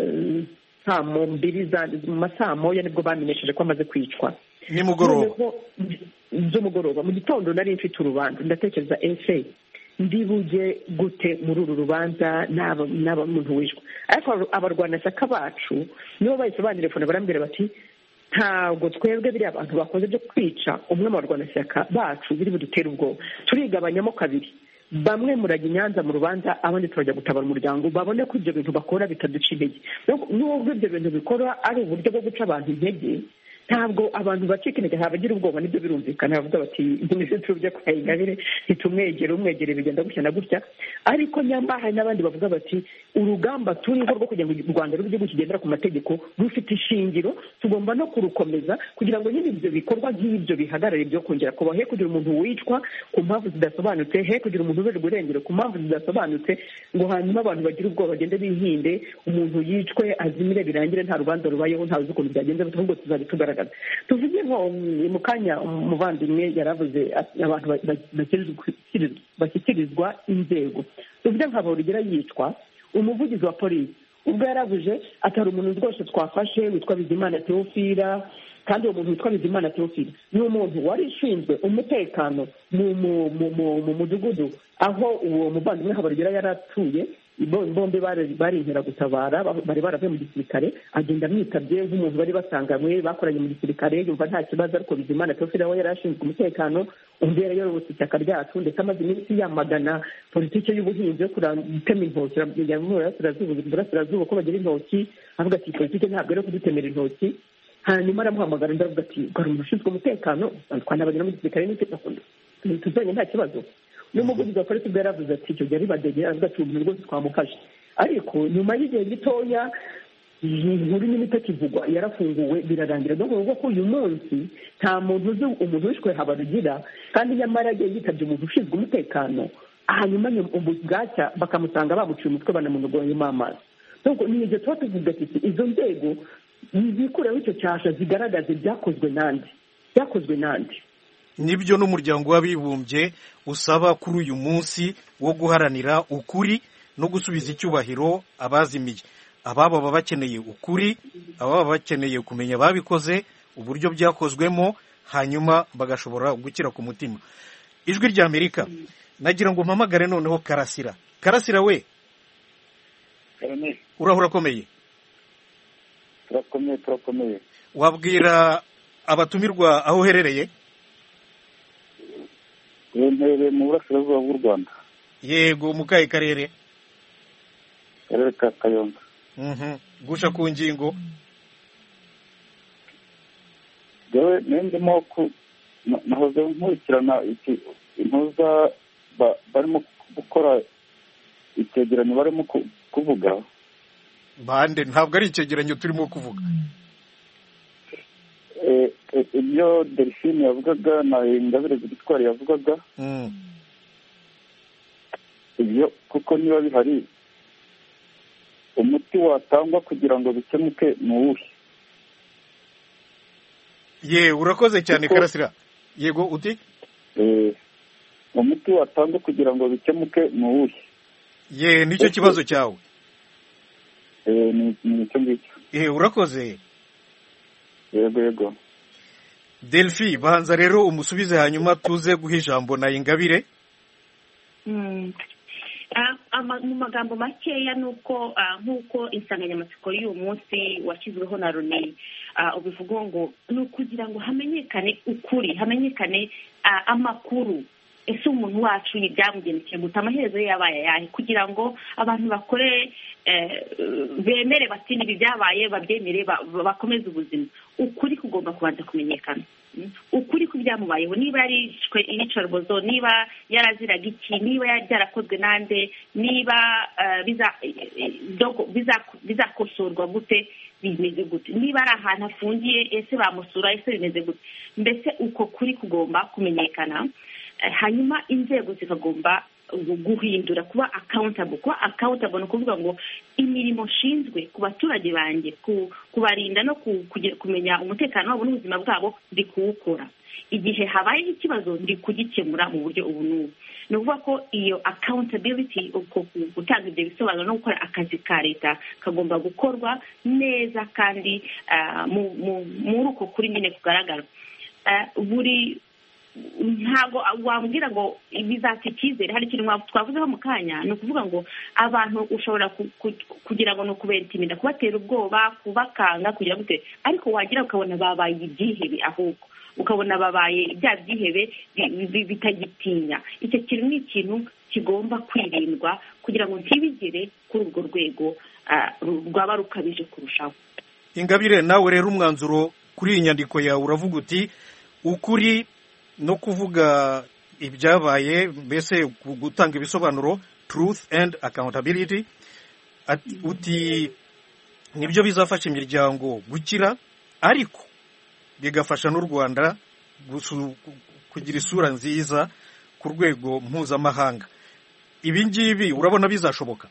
masaa moya nibwo bamenyesheje ko amaze kwicwa. z'umugoroba mu gitondo nari mfite urubanza, ndatekereza ese ndibuje gute muri uru rubanza n'aba muntu wishwe. ariko abarwanashyaka bacu nibo bahise bantelefone barambwira bati ntabwo twebwe biriya abantu bakoze byo kwica umwe mu barwanashyaka bacu biri budutera ubwoba, turigabanyamo kabiri. bamwe murajya i Nyanza mu rubanza abandi turajya gutabara umuryango babone ko ibyo bintu bakora bitaduca intege n'ubwo ibyo bintu bikora ari uburyo bwo guca abantu intege ntabwo abantu bacika intege ntabagira ubwoba nibyo birumvikana bavuga bati ntimeze tujye kwa Ingabire ntitumwegere umwegere bigenda gutya na gutya ariko nyamara hari n'abandi bavuga bati urugamba turiho rwo kugira ngo u Rwanda rube igihugu kigendera ku mategeko rufite ishingiro tugomba no kurukomeza kugira ngo nyine ibyo bikorwa nk'ibyo bihagarare byo kongera kuba he kugira umuntu wicwa ku mpamvu zidasobanutse he kugira umuntu uberwa irengero ku mpamvu zidasobanutse ngo hanyuma abantu bagire ubwoba bagende bihinde umuntu yicwe azimire birangire nta rubanza rubayeho ntawe uzi ukuntu byagenze ahubwo tuzabitugaragaza tuvuge nko mu kanya umuvandimwe yaravuze abantu bashyikirizwa inzego tuvuge nka Barugira yicwa umuvugizi wa polisi ubwo yaravuze atari umuntu rwose twafashe witwa Bizimana Theophile kandi uwo muntu witwa Bizimana Theophile ni umuntu wari ushinzwe umutekano mu mudugudu aho uwo muvandimwe Habarugira yari atuye bombi bari inkeragutabara bari baravuye mu gisirikare agenda amwitabye nk'umuntu bari basanganywe bakoranye mu gisirikare yumva nta kibazo ariko Bizimana Theophile we yari ashinzwe umutekano undi yari yarobotse ishyaka ryacu ndetse amaze iminsi yamagana politiki y'ubuhinzi yo gutema intoki burasirazuba ko bagira intoki avuga ati politiki ntabwo ari kudutemera intoki hanyuma aramuhamagara undi aravuga ati rwari umuntu ushinzwe umutekano twanabagera mu gisirikare tuzanye nta kibazo n'umuvugizi wa polisi ubwo yaravuze ati icyo gihe ari badege aravuga ati umuntu rwose twamufashe ariko nyuma y'igihe gitoya inkuru n'imiti kivugwa yarafunguwe birarangira no kuvuga ko uyu munsi nta muntu uzi umuntu wishwe Habarugira kandi nyamara yagiye yitabye umuntu ushinzwe umutekano hanyuma bwacya bakamusanga bamuciye umutwe banamunogonyemo amazi ni ibyo tuba tuvuga ati izo nzego zikureho icyo cyasha zigaragaze byakozwe n'andi nibyo n'umuryango w'abibumbye usaba kuri uyu munsi wo guharanira ukuri no gusubiza icyubahiro abazimiye ababa baba bakeneye ukuri ababa bakeneye kumenya babikoze uburyo byakozwemo hanyuma bagashobora gukira ku mutima ijwi rya Amerika nagira ngo mpamagare noneho Karasira we urahura akomeye turakomeye wabwira abatumirwa aho uherereye mperereye mu burasirazuba bw'u Rwanda yego mu kahe karere ka Kayonza gusha ku ngingo yewe ndimo nahoze nkurikirana impuza barimo gukora icyegeranyo barimo kuvuga bande ntabwo ari icyegeranyo turimo kuvuga ibyo Delphine yavugaga na Ingabire Victoire yavugaga ibyo kuko niba bihari umuti watangwa kugira ngo bikemuke ni uwuhe urakoze cyane Karasira yego uti umuti watangwa kugira ngo bikemuke ni uwuhe nicyo kibazo cyawe ni icyo ngicyo urakoze yego Delphi banza rero umusubize hanyuma tuze guha ijambo na Ingabire mu magambo makeya ni uko nk'uko insanganyamatsiko y'uyu munsi washyizweho na Loni ubivuga ngo ni ukugira ngo hamenyekane ukuri hamenyekane amakuru ese umuntu wacu ibyamugendekeye guta amaherezo ye yabaye ayahe kugira ngo abantu bakore bemere bati ibi byabaye babyemere bakomeze ubuzima ukuri kugomba kubanza kumenyekana ukuri ku byamubayeho niba yarishwe iyicarubozo niba yaraziraga iki niba byarakozwe nande niba bizakosorwa gute bimeze gute niba ari ahantu afungiye ese bamusura ese bimeze gute mbese uko kuri kugomba kumenyekana hanyuma inzego zikagomba guhindura kuba accountable ni ukuvuga ngo imirimo nshinzwe ku baturage banjye kubarinda no kumenya umutekano wabo n'ubuzima bwabo ndi kuwukora igihe habayeho ikibazo ndi kugikemura mu buryo ubu n'ubu ni ukuvuga ko iyo accountability gutanga ibyo bisobanuro no gukora akazi ka leta kagomba gukorwa neza kandi muri uko kuri nyine kugaragara ntabwo wambwira ngo bizata icyizere hari ikintu twavuzeho mu kanya ni ukuvuga ngo abantu ushobora kugira ngo ni ukubentimida kubatera ubwoba kubakanga kugira gute ariko wagira ukabona babaye ibyihebe ahubwo ukabona babaye bya byihebe bitagitinya. icyo kintu ni ikintu kigomba kwirindwa kugira ngo ntibigere kuri urwo rwego rwaba rukabije kurushaho. Ingabire, nawe rero umwanzuro kuri iyi nyandiko yawe uravuga uti ukuri no kuvuga ibyabaye, mbese gutanga ibisobanuro, truth and accountability, uti nibyo bizafasha imiryango gukira, ariko bigafasha n'u Rwanda kugira isura nziza ku rwego mpuzamahanga. Ibi ngibi urabona bizashoboka?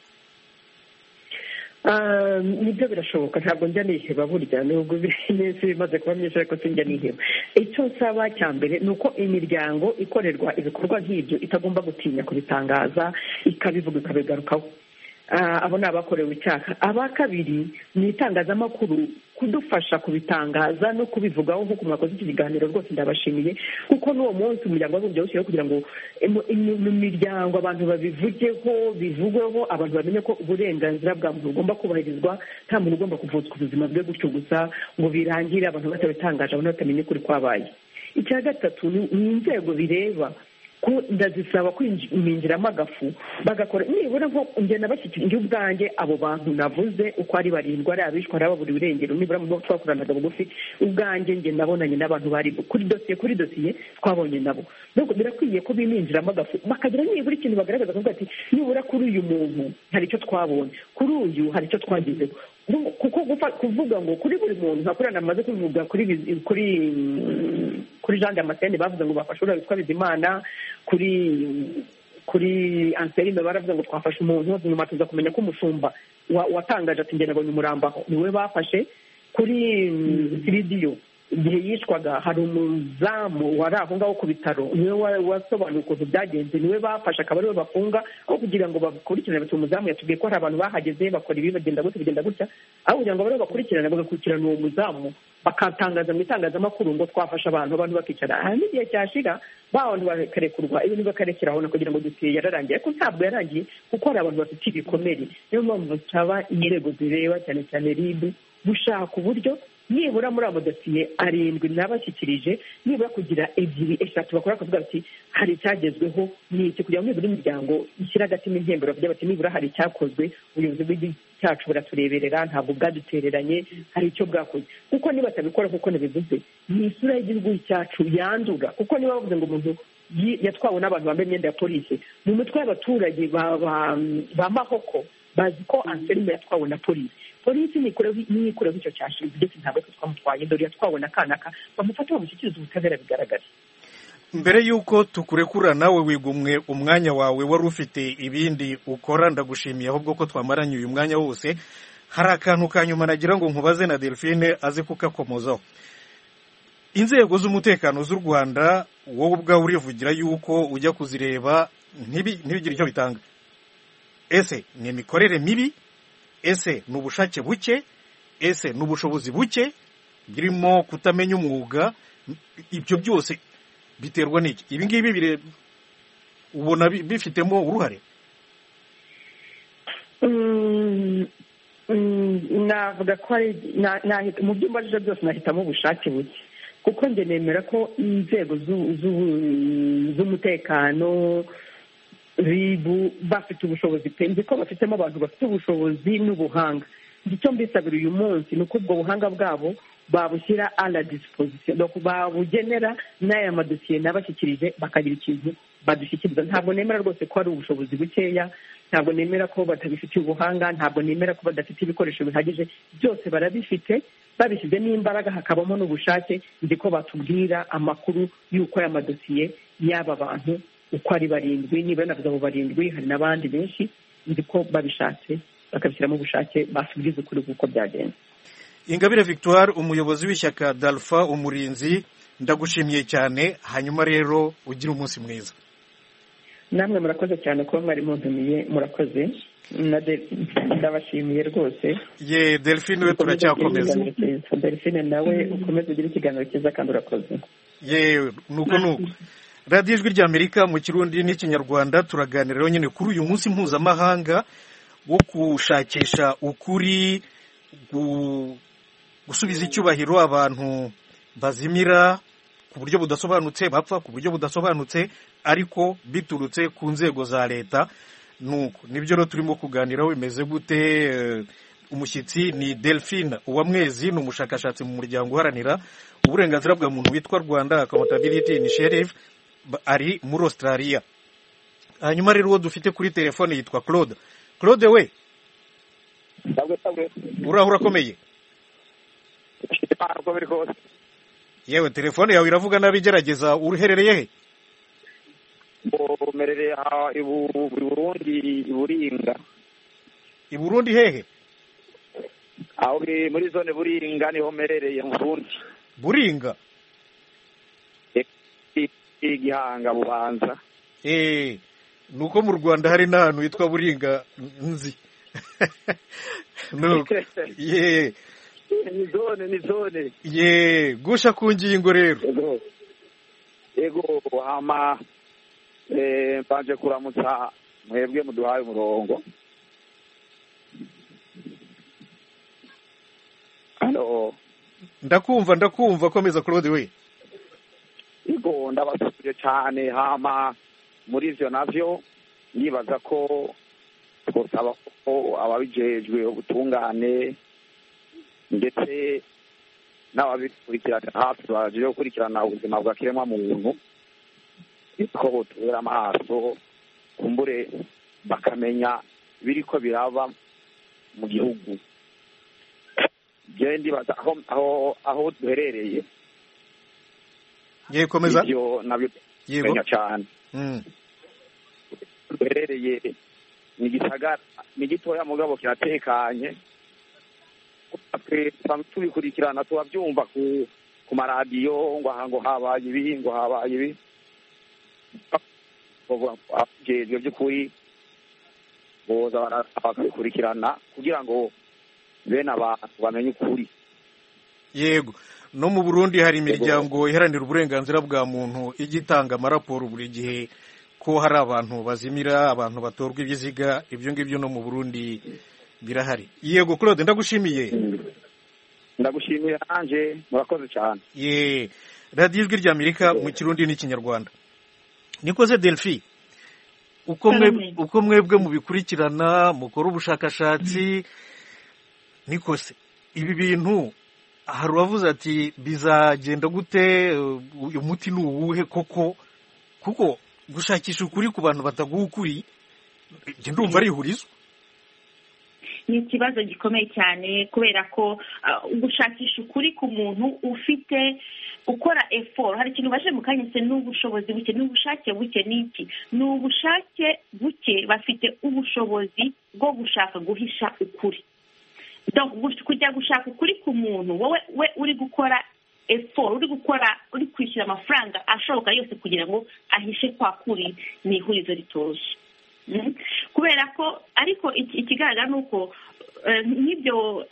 Nibyo birashoboka, ntabwo njya niheba burya, nubwo iminsi bimaze kuba myinshi ariko sinjya niheba. Icyo nsaba cya mbere ni uko imiryango ikorerwa ibikorwa nk'ibyo itagomba gutinya kubitangaza, ikabivuga ikabigarukaho. Abo ni abakorewe icyaha. Aba kabiri ni itangazamakuru kudufasha kubitangaza no kubivugaho, nk'uko mwakoze iki kiganiro rwose ndabashimiye, kuko n'uwo munsi umuryango w'abibumbye wawushyiriyeho kugira ngo mu miryango abantu babivugeho, bivugweho, abantu bamenye ko uburenganzira bwa muntu bugomba kubahirizwa, nta muntu ugomba kuvutswa ubuzima bwe gutyo gusa ngo birangire abantu batabitangaje, abantu batamenye ukuri kwabaye. Icya gatatu ni inzego bireba ko ndazisaba kwinjiramo agafu bagakora nibura nko ngenda bashyikira ubwanjye abo bantu navuze uko ari barindwa, ari abishwa, ari ababuriwe irengero, nibura mu twakoranaga bugufi ubwanjye nge nabonanye n'abantu bari kuri dosiye twabonye nabo. Nuko birakwiye ko bininjiramo agafu bakagira nibura ikintu bagaragaza kuvuga ati nibura kuri uyu muntu hari icyo twabonye, kuri uyu hari icyo twagezeho. Kuko kuvuga ngo kuri buri muntu nka kuriya namaze kuvuga kuri Jean Damascene bavuze ngo bafashe uriya witwa Bizimana, kuri Anselme baravuze ngo twafashe umuntu, nyuma tuza kumenya ko umushumba watangaje ati njye nabonye umurambaho niwe bafashe. Kuri Siridiyo igihe yishwaga hari umuzamu wari aho ngaho ku bitaro, niwe wasobanuye ukuntu byagenze, niwe bafashe akaba ariwe bafunga, aho kugira ngo bakurikirane bati umuzamu yatubwiye ko hari abantu bahageze bakora ibi bagenda gutya, aho kugira ngo bagakurikirana uwo muzamu bakatangaza mu itangazamakuru ngo twafashe abantu bakicara. Aha n'igihe cyashira abantu bakarekurwa, ibintu bakarekeraho na kugira ngo dosiye yararangiye, ariko ntabwo yarangiye kuko hari abantu bafite ibikomere. Niyo mpamvu basaba inzego zireba cyane cyane RIB gushaka uburyo nibura muri abo dosiye 7 nabashyikirije nibura kugira 2-3 bakora kuvuga ati hari icyagezweho ni iki, kugira ngo nibura imiryango ishyira agatima intembero bavuga bati nibura hari icyakozwe, ubuyobozi bw'igihugu cyacu buratureberera, ntabwo bwadutereranye, hari icyo bwakoze. Kuko niba batabikora kuko nabivuze ni isura y'igihugu cyacu yandura, kuko niba bavuze ngo umuntu yatwawe n'abantu bambaye imyenda ya polisi, mu mitwe y'abaturage ba Mahoko bazi ko Anselme yatwawe na polisi nikureho icyo cyashinzwe ndetse ntabwo twamutwaye, dore yatwawe na kanaka, bamufata bamushyikiriza ubutabera bigaragara. Mbere y'uko tukurekura nawe wigumwe umwanya wawe wari ufite ibindi ukora, ndagushimiye ahubwo ko twamaranye uyu mwanya wose. Hari akantu ka nyuma nagira ngo nkubaze na Delphine aze kukakomozaho. Inzego z'umutekano z'u Rwanda wowe ubwawe urivugira yuko ujya kuzireba ntibigire icyo bitanga. Ese ni imikorere mibi? Ese ni ubushake buke? Ese ni ubushobozi buke birimo kutamenya umwuga? Ibyo byose biterwa n'iki? Ibi ngibi ubona bifitemo uruhare? Navuga ko mu byumba byose nahitamo ubushake buke, kuko njye nemera ko inzego z'umutekano RIB bafite ubushobozi pe, nzi ko bafitemo abantu bafite ubushobozi n'ubuhanga. Icyo mbisabira uyu munsi ni uko ubwo buhanga bwabo babushyira à la disposition, donc babugenera n'aya madosiye nabashyikirije bakagira ikintu badushyikiriza. Ntabwo nemera rwose ko ari ubushobozi bukeya, ntabwo nemera ko batabifitiye ubuhanga, ntabwo nemera ko badafite ibikoresho bihagije. Byose barabifite, babishyize n'imbaraga hakabamo n'ubushake. Nzi ko batubwira amakuru y'uko aya madosiye y'aba bantu uko ari 7, niba navuze abo 7 hari n'abandi benshi, nzi ko babishatse bakabishyiramo ubushake basubiriza ukuri uko byagenze. Ingabire Victoire, umuyobozi w'ishyaka Dalpha Umurinzi, ndagushimiye cyane. Hanyuma rero ugira umunsi mwiza. Namwe murakoze cyane kuba mwari muntumiye, murakoze. Ndabashimiye rwose. Ye Delphine we turacyakomeza. Delphine nawe ukomeze ugira ikiganiro cyiza kandi urakoze. Ye nuko Radio Ijwi ry'Amerika mu Kirundi n'Ikinyarwanda turaganira nyine kuri uyu munsi mpuzamahanga wo gushakisha ukuri, gusubiza icyubahiro abantu bazimira, ku buryo budasobanutse, bapfa ku buryo budasobanutse, ariko biturutse ku nzego za leta. Nuko nibyo rero turimo kuganiraho bimeze gute. Umushyitsi ni Delphine Uwamwezi, ni umushakashatsi mu muryango uharanira uburenganzira bwa muntu witwa Rwanda Accountability Initiative, ari muri Australia. Hanyuma rero uwo dufite kuri telefone yitwa Claude. Claude we, uraho urakomeye? Yewe telefone yawe iravuga nabi, gerageza. Uruherereye he? Merereye i Burundi, Buringa. I Burundi hehe? Aho muri zone Buringa niho merereye mu Burundi. Buringa? Igihanga, Bubanza. Nuko mu Rwanda hari n'ahantu hitwa Buringa nzi. Ni zone. Gusha ku ngingo rero. Yego hama mbanje kuramutsa mwebwe muduhaye umurongo. Halo. Ndakumva komeza Claude we. Yego ndabasubiye cyane, hama muri ivyo navyo nibaza ko twosaba ko ababijejwe ubutungane ndetse n'ababikurikirana hafi baje gukurikirana ubuzima bwa kiremwa muntu ko botubera amaso, kumbure bakamenya biriko biraba mu gihugu. Je ndibaza aho duherereye. Komeza. Ibyo nabyo menya cyane. Duherereye ni gisagara, ni gitoya mugabo kiratekanye. Tubikurikirana tubabyumva ku maradiyo ngo habaye ibi abajejwe by'ukuri boza bakabikurikirana kugira ngo bene abantu bamenye ukuri. Yego, no mu Burundi hari imiryango iharanira uburenganzira bwa muntu igitanga amaraporo buri gihe ko hari abantu bazimira, abantu batorwa ibiziga. Ibyo ngibyo no mu Burundi birahari. Yego Claude, ndagushimiye. Ndagushimiye nanje, murakoze cyane. Radio Ijwi ry'Amerika mu Kirundi n'Ikinyarwanda. Nikoze Delphine, uko mwebwe mubikurikirana, mukora ubushakashatsi, nikose ibi bintu hari uwavuze ati bizagenda gute, uyu muti ni uwuhe koko? Kuko gushakisha ukuri ku bantu bataguha ukuri, njye ndumva ari ihurizo. Ni ikibazo gikomeye cyane kubera ko gushakisha ukuri ku muntu ufite ukora effort. Hari ikintu baje mu kanya se n'ubushobozi buke, n'ubushake buke. Niki ni ubushake buke, bafite ubushobozi bwo gushaka guhisha ukuri. Donc kujya gushaka ukuri ku muntu, wowe uri gukora effort, uri kwishyura amafaranga ashoboka yose kugira ngo ahishe kwa kuri, ni ihurizo ritoshye. Kubera ko ariko ikigaragara ni uko n'ibyo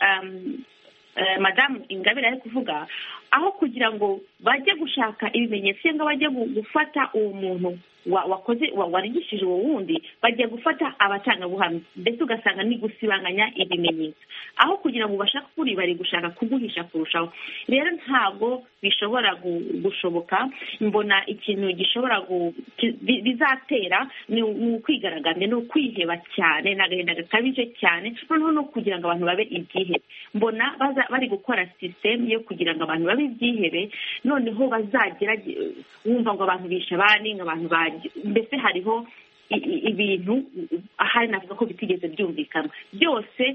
Madame Ingabire ari kuvuga, aho kugira ngo bajye gushaka ibimenyetso cyangwa bajye gufata uwo muntu warigishije uwo wundi, bagiye gufata abatangabuhamya, ndetse ugasanga ni gusibanganya ibimenyetso. Aho kugira ngo bashaka ukuri bari gushaka kuguhisha kurushaho. Rero ntabwo bishobora gushoboka. Mbona ikintu gishobora bizatera ni ukwigaragambya, ni ukwiheba cyane, n'agahinda gakabije cyane, noneho no kugira ngo abantu babe ibyihebe. Mbona bari gukora system yo kugira ngo abantu babe ibyihebe, noneho bazagira wumva ngo abantu bisha abandi, ngo abantu mbese hariho ibintu ahari navuga ko bitigeze byumvikana. Byose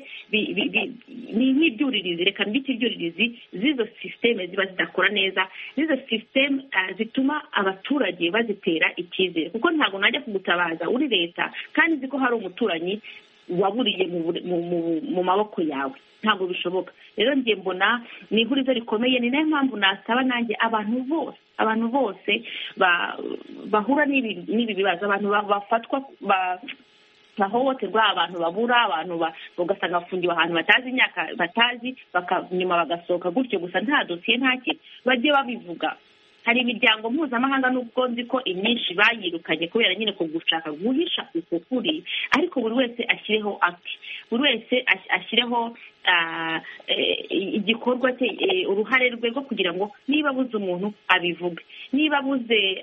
ni nk'ibyuririzi, reka mbite ibyuririzi z'izo systeme ziba zidakora neza. Izo systeme zituma abaturage bazitera icyizere, kuko ntabwo najya kugutabaza uri leta kandi nzi ko hari umuturanyi waburiye mu maboko yawe. Ntabwo bishoboka. Rero njye mbona ni ihurizo rikomeye. Ni nayo mpamvu nasaba nanjye abantu bose bahura n'ibi bibazo, abantu bafatwa bahohoterwa, abantu babura, abantu ugasanga bafungiwe ahantu batazi, imyaka batazi, nyuma bagasohoka gutyo gusa nta dosiye, nta kintu, bajye babivuga. hari imiryango mpuzamahanga n'ubwo nzi ko imyinshi bayirukanye kubera nyine ko gushaka guhisha uko kuri, ariko buri wese ashyireho ake, buri wese ashyireho igikorwa cye, uruhare rwe rwo kugira ngo niba abuze umuntu abivuge, niba abuze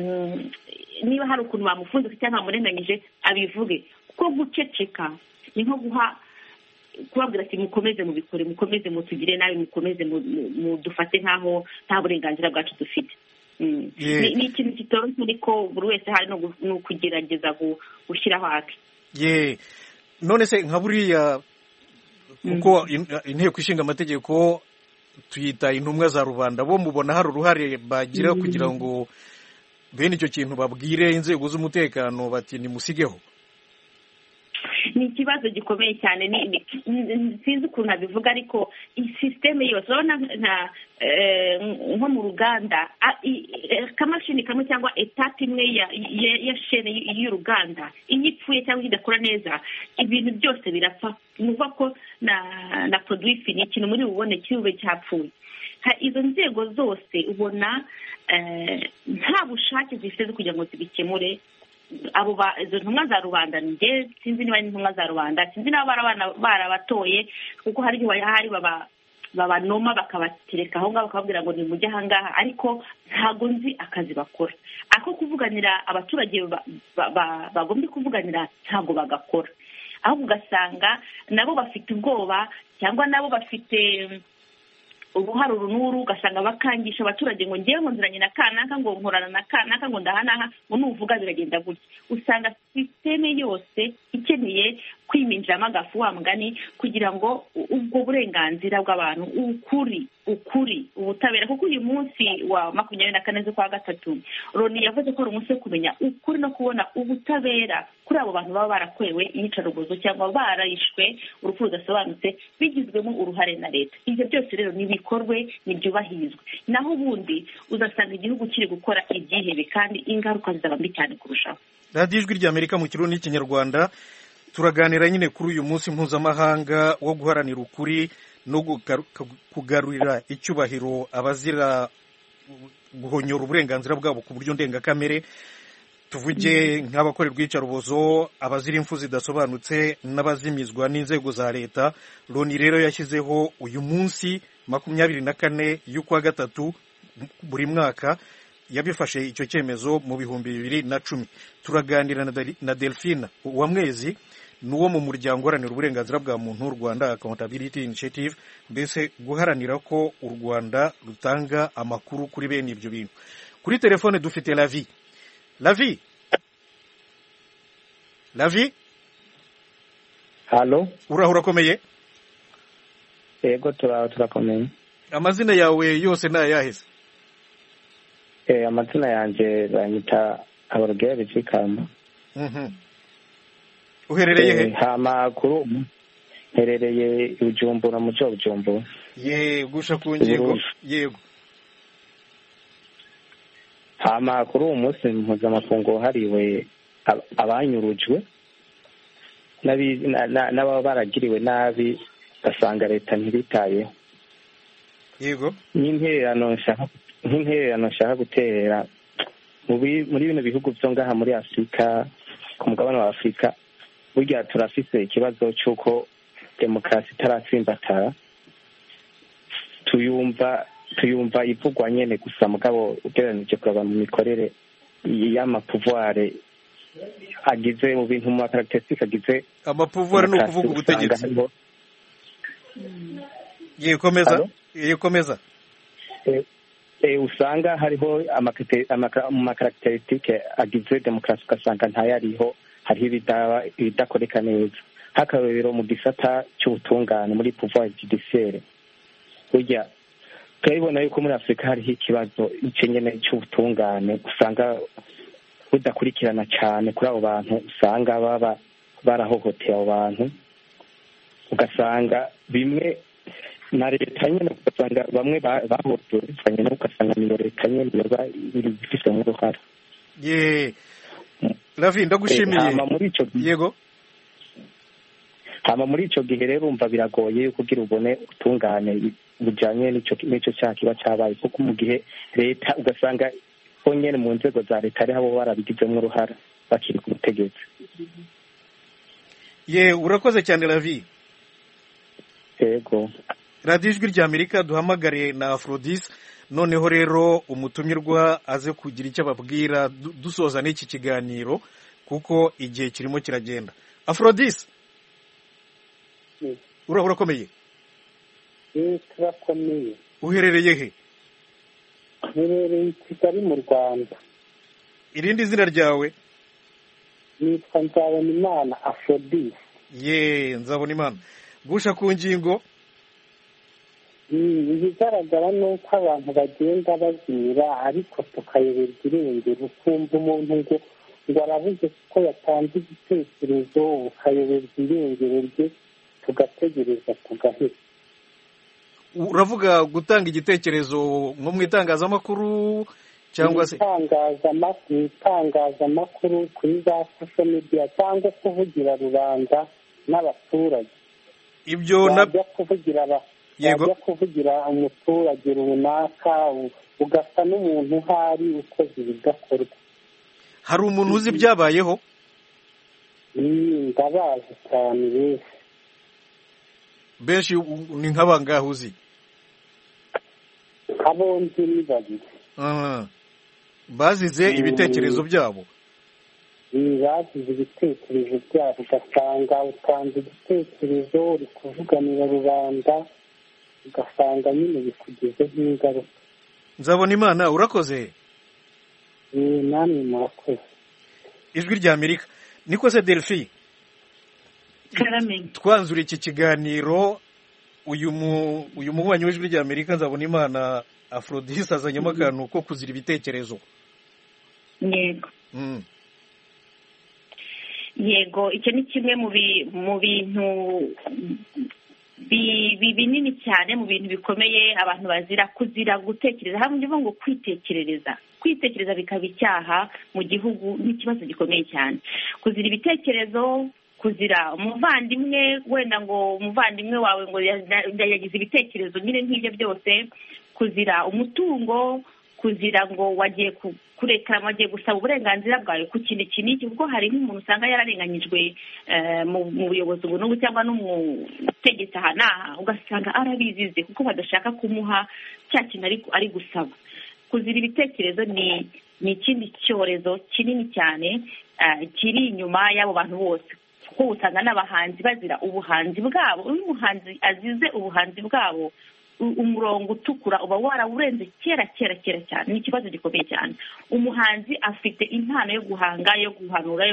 niba hari ukuntu bamufunze cyangwa bamurenganyije abivuge, kuko guceceka ni nko kubabwira ati mukomeze mubikore, mukomeze mutugire nabi, mukomeze mudufate nk'aho nta burenganzira bwacu dufite. Ni ikintu kitoroshye, ariko buri wese hari no kugerageza gushyiraho ake. None se nka buriya kuko inteko ishinga amategeko tuyita intumwa za rubanda, bo mubona hari uruhare bagira kugira ngo bene icyo kintu babwire inzego z'umutekano bati nimusigeho? Ni ikibazo gikomeye cyane, sinzi ukuntu abivuga, ariko sisiteme yose urabona nko mu ruganda akamashini kamwe cyangwa etape imwe ya shene y'uruganda iyo ipfuye cyangwa idakora neza ibintu byose birapfa. Ni ukuvuga ko na produit fini ikintu muri bubone kibe cyapfuye. Izo nzego zose ubona nta bushake zifite kugira ngo zibikemure. Izo ntumwa za rubanda njye sinzi niba ari intumwa za rubanda, sinzi niba barabatoye, kuko hari babanoma bakabatereka aho ngaho bakababwira ngo nimujye aha ngaha, ariko ntabwo nzi akazi bakora. Ako kuvuganira abaturage bagombye kuvuganira ntabwo bagakora, ahubwo ugasanga nabo bafite ubwoba cyangwa nabo bafite uruhare runuru, ugasanga bakangisha abaturage ngo ngewe nziranye na kanaka, ngo nkorana na kanaka, ngo ndahanaha, ngo nuvuga biragenda gutya. Usanga sisiteme yose ikeneye kwiminjiramo agafu wa mugani kugira ngo ubwo burenganzira bw'abantu, ukuri ubutabera, kuko uyu munsi wa 24 z'ukwa gatatu Loni yavuze ko ari umunsi wo kumenya ukuri no kubona ubutabera kuri abo bantu baba barakwewe iyicarubozo cyangwa barayishwe urupfu rudasobanutse bigizwemo uruhare na leta. Ibyo byose rero nibikorwe, nibyubahirizwe, naho ubundi uzasanga igihugu kiri gukora ibyihebe kandi ingaruka zizaba mbi cyane kurushaho. Radio Ijwi ry'Amerika mu Kirundi n'Ikinyarwanda turaganira nyine kuri uyu munsi mpuzamahanga wo guharanira ukuri no kugarurira icyubahiro abazira guhonyora uburenganzira bwabo ku buryo ndengakamere. Tuvuge nk'abakorerwa iyicarubozo, abazira impfu zidasobanutse n'abazimizwa n'inzego za leta. Loni rero yashyizeho uyu munsi 24 y'ukwa gatatu buri mwaka, yabifashe icyo cyemezo mu 2010. Turaganira na Delphine Uwamwezi, nuwo mu muryango uharanira uburenganzira bwa muntu Rwanda Accountability Initiative, mbese guharanira ko u Rwanda rutanga amakuru kuri bene ibyo bintu. Kuri telefone dufite Lavi. Halo, urakomeye? Yego turakomeye. Amazina yawe yose ni ayaheze? Amazina yanjye banyita Aborogere Vikamba. Uherereye he? Hamakuru herereye Bujumbura, mu cyo Bujumbura. Gusha ku ngingo. Yego. Hamakuru umunsi mpuzamakungu hariwe abanyurujwe n'ababa baragiriwe nabi, basanga leta ntibitayeho. Yego. Nk'intererano nshaka gutera muri bino bihugu byo ngaha muri Afurika, ku mugabane wa Afurika, burya turafise ikibazo cy'uko demokarasi itaratsimbatara. tuyumva ivugwa nyene gusa, mugabo ugereranije kuraba mu mikorere y'amapouvoir agize mu bintu mu caracteristique agize amapouvoir no kuvuga ubutegetsi. Yekomeza. Usanga hariho mu caracteristique agize demokarasi, ugasanga ntayariho, hariho ibidakoreka neza. Hakarero mu gisata cy'ubutungane muri pouvoir judiciaire, burya turabibona yuko muri Afurika hariho ikibazo nyene cy'ubutungane, usanga budakurikirana cyane kuri abo bantu, usanga baba barahohoteye abo bantu, ugasanga bimwe na leta nyene, ugasanga bamwe bahohotewe bivanye no, ugasanga ni leta nyene yoba ifise mu ruhara. Lavi, ndagushimiye. Muri ico yego hama muri ico gihe rero umva biragoye kugira ubone utungane bujanye n'ico cyaha kiba cyabaye, kuko mu gihe leta ugasanga nyene mu nzego za leta ari abo barabigizemo uruhara bakiri ku butegetsi. Urakoze cyane Lavi. Yego. Radio Ijwi ry'Amerika duhamagare na Aphrodis, noneho rero umutumirwa aze kugira icyo ababwira dusoza n'iki kiganiro kuko igihe kirimo kiragenda. Aphrodis, urakomeye? Turakomeye. Uherereye he? Uherereye i Kigali mu Rwanda. Irindi zina ryawe? Nitwa Nzabonimana Aphrodis. Nzabonimana. Gusha ku ngingo? Ibigaragara ni uko abantu bagenda bazira ariko tukayoberwa irengero, ukumva umuntu ngo arabuze kuko yatanze igitekerezo, ukayoberwa irengero rye tugategereza tugahita. Uravuga gutanga igitekerezo nko mu itangazamakuru cyangwa se itangazamakuru kuri za social media cyangwa kuvugira rubanda n'abaturage? Ibyo wajya kuvugira umuturage runaka ugasa n'umuntu uhari ukoze ibidakorwa. Hari umuntu uzi ibyabayeho? Ndabazi cyane benshi ni nk'abangahe uzi? Abo nzi ni babiri. Bazize ibitekerezo byabo? Bazize ibitekerezo byabo, ugasanga utanze igitekerezo uri kuvuganira rubanda ugasanga nyine bikugizeho ingaruka. Nzabonimana urakoze. Namwe murakoze. Ijwi ry'Amerika. Niko se Delphi, twanzura iki kiganiro uyu muhwanyi w'Ijwi ry'Amerika Nzabonimana Aphrodis azanyemo akantu ko kuzira ibitekerezo. Yego, icyo ni kimwe mu bintu binini cyane, mu bintu bikomeye abantu bazira, kuzira gutekereza. Hamwe ngo kwitekereza bikaba icyaha mu gihugu n'ikibazo gikomeye cyane. Kuzira ibitekerezo, kuzira umuvandimwe, wenda ngo umuvandimwe wawe ngo yagize ibitekerezo nyine nk'ibyo byose, kuzira umutungo, kuzira ngo wagiye kurekama, wagiye gusaba uburenganzira bwawe ku kintu iki n'iki, kuko hari nk'umuntu usanga yararenganyijwe mu buyobozi ubu n'ubu cyangwa n'umutegetsi aha n'aha, ugasanga arabizize kuko badashaka kumuha cya kintu ari gusaba. Kuzira ibitekerezo ni ikindi cyorezo kinini cyane kiri inyuma y'abo bantu bose, kuko usanga n'abahanzi bazira ubuhanzi bwabo. Iyo umuhanzi azize ubuhanzi bwabo, umurongo utukura uba warawurenze kera cyane. Ni ikibazo gikomeye cyane. Umuhanzi afite impano yo guhanga, yo guhanura,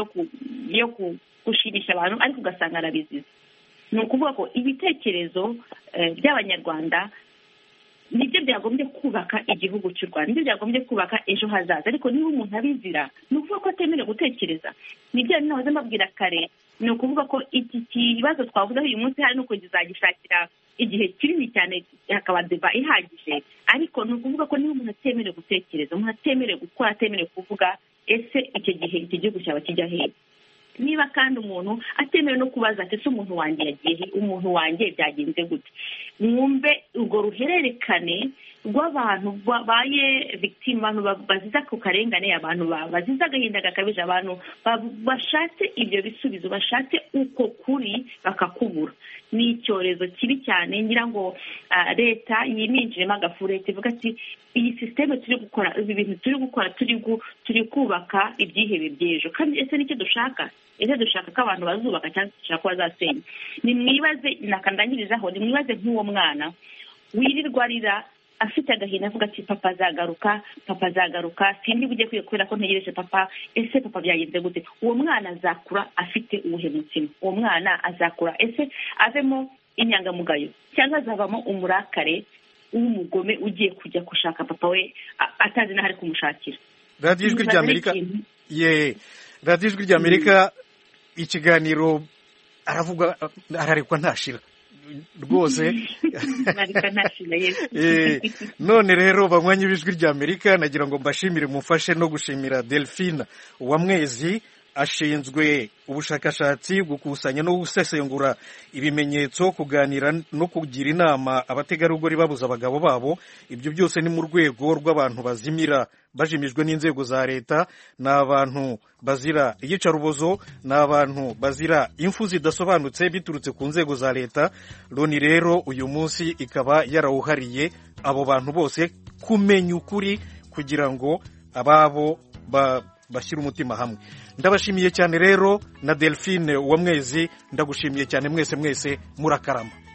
yo gushimisha abantu, ariko ugasanga arabizize. Ni ukuvuga ko ibitekerezo by'abanyarwanda nibyo byagombye kubaka igihugu cy'u Rwanda, nibyo byagombye kubaka ejo hazaza. Ariko niba umuntu abizira, ni ukuvuga ko atemerewe gutekereza. Nibyo nahoze mbabwira kare, ni ukuvuga ko iki kibazo twavuzeho uyu munsi hari nuko kizagishakira igihe kinini cyane, hakaba deba ihagije. Ariko ni ukuvuga ko niba umuntu atemerewe gutekereza, umuntu atemerewe gukora, atemerewe kuvuga, ese icyo gihe iki gihugu cyaba kijya hehe? Niba kandi umuntu atemerewe no kubaza ati ese umuntu wanjye yagiye he, umuntu wanjye byagenze gute? Mwumve urwo ruhererekane rw'abantu babaye victim, abantu baziza ku karengane, abantu baziza agahinda gakabije, abantu bashatse ibyo bisubizo, bashatse uko kuri bakakubura. Ni icyorezo kibi cyane. Ngira ngo leta yiminjiremo agafu, leta ivuga ati iyi systeme turi gukora, ibi bintu turi gukora, turi kubaka ibyihebe by'ejo. Kandi ese nicyo dushaka? Ese dushaka ko abantu bazubaka cyangwa dushaka ko bazasenya? Nimwibaze, nakandangirizaho, nimwibaze nk'uwo mwana wirirwa arira afite agahinda, avuga ati papa azagaruka, sindi bujye kwiye kubera ko ntegereje papa. Ese papa byagenze gute? Uwo mwana azakura afite uwuhe mutima? Uwo mwana azakura ese avemo inyangamugayo, cyangwa azavamo umurakare w'umugome ugiye kujya gushaka papa we atazi n'aho ari kumushakira? Radio Ijwi ry'Amerika, Radio Ijwi ry'Amerika, ikiganiro aravuga ararekwa ntashira rwose. None rero banywanyi b'Ijwi ry'Amerika, nagira ngo mbashimire, mufashe no gushimira Delphine Uwamwezi ashinzwe ubushakashatsi, gukusanya no gusesengura ibimenyetso, kuganira no kugira inama abategarugori babuze abagabo babo. Ibyo byose ni mu rwego rw'abantu bazimira bajimijwe n'inzego za leta, ni abantu bazira iyicarubozo, ni abantu bazira impfu zidasobanutse biturutse ku nzego za leta. Loni rero uyu munsi ikaba yarawuhariye abo bantu bose kumenya ukuri kugira ngo ababo bashyira umutima hamwe. Ndabashimiye cyane rero na Delphine Uwamwezi, ndagushimiye cyane mwese murakarama.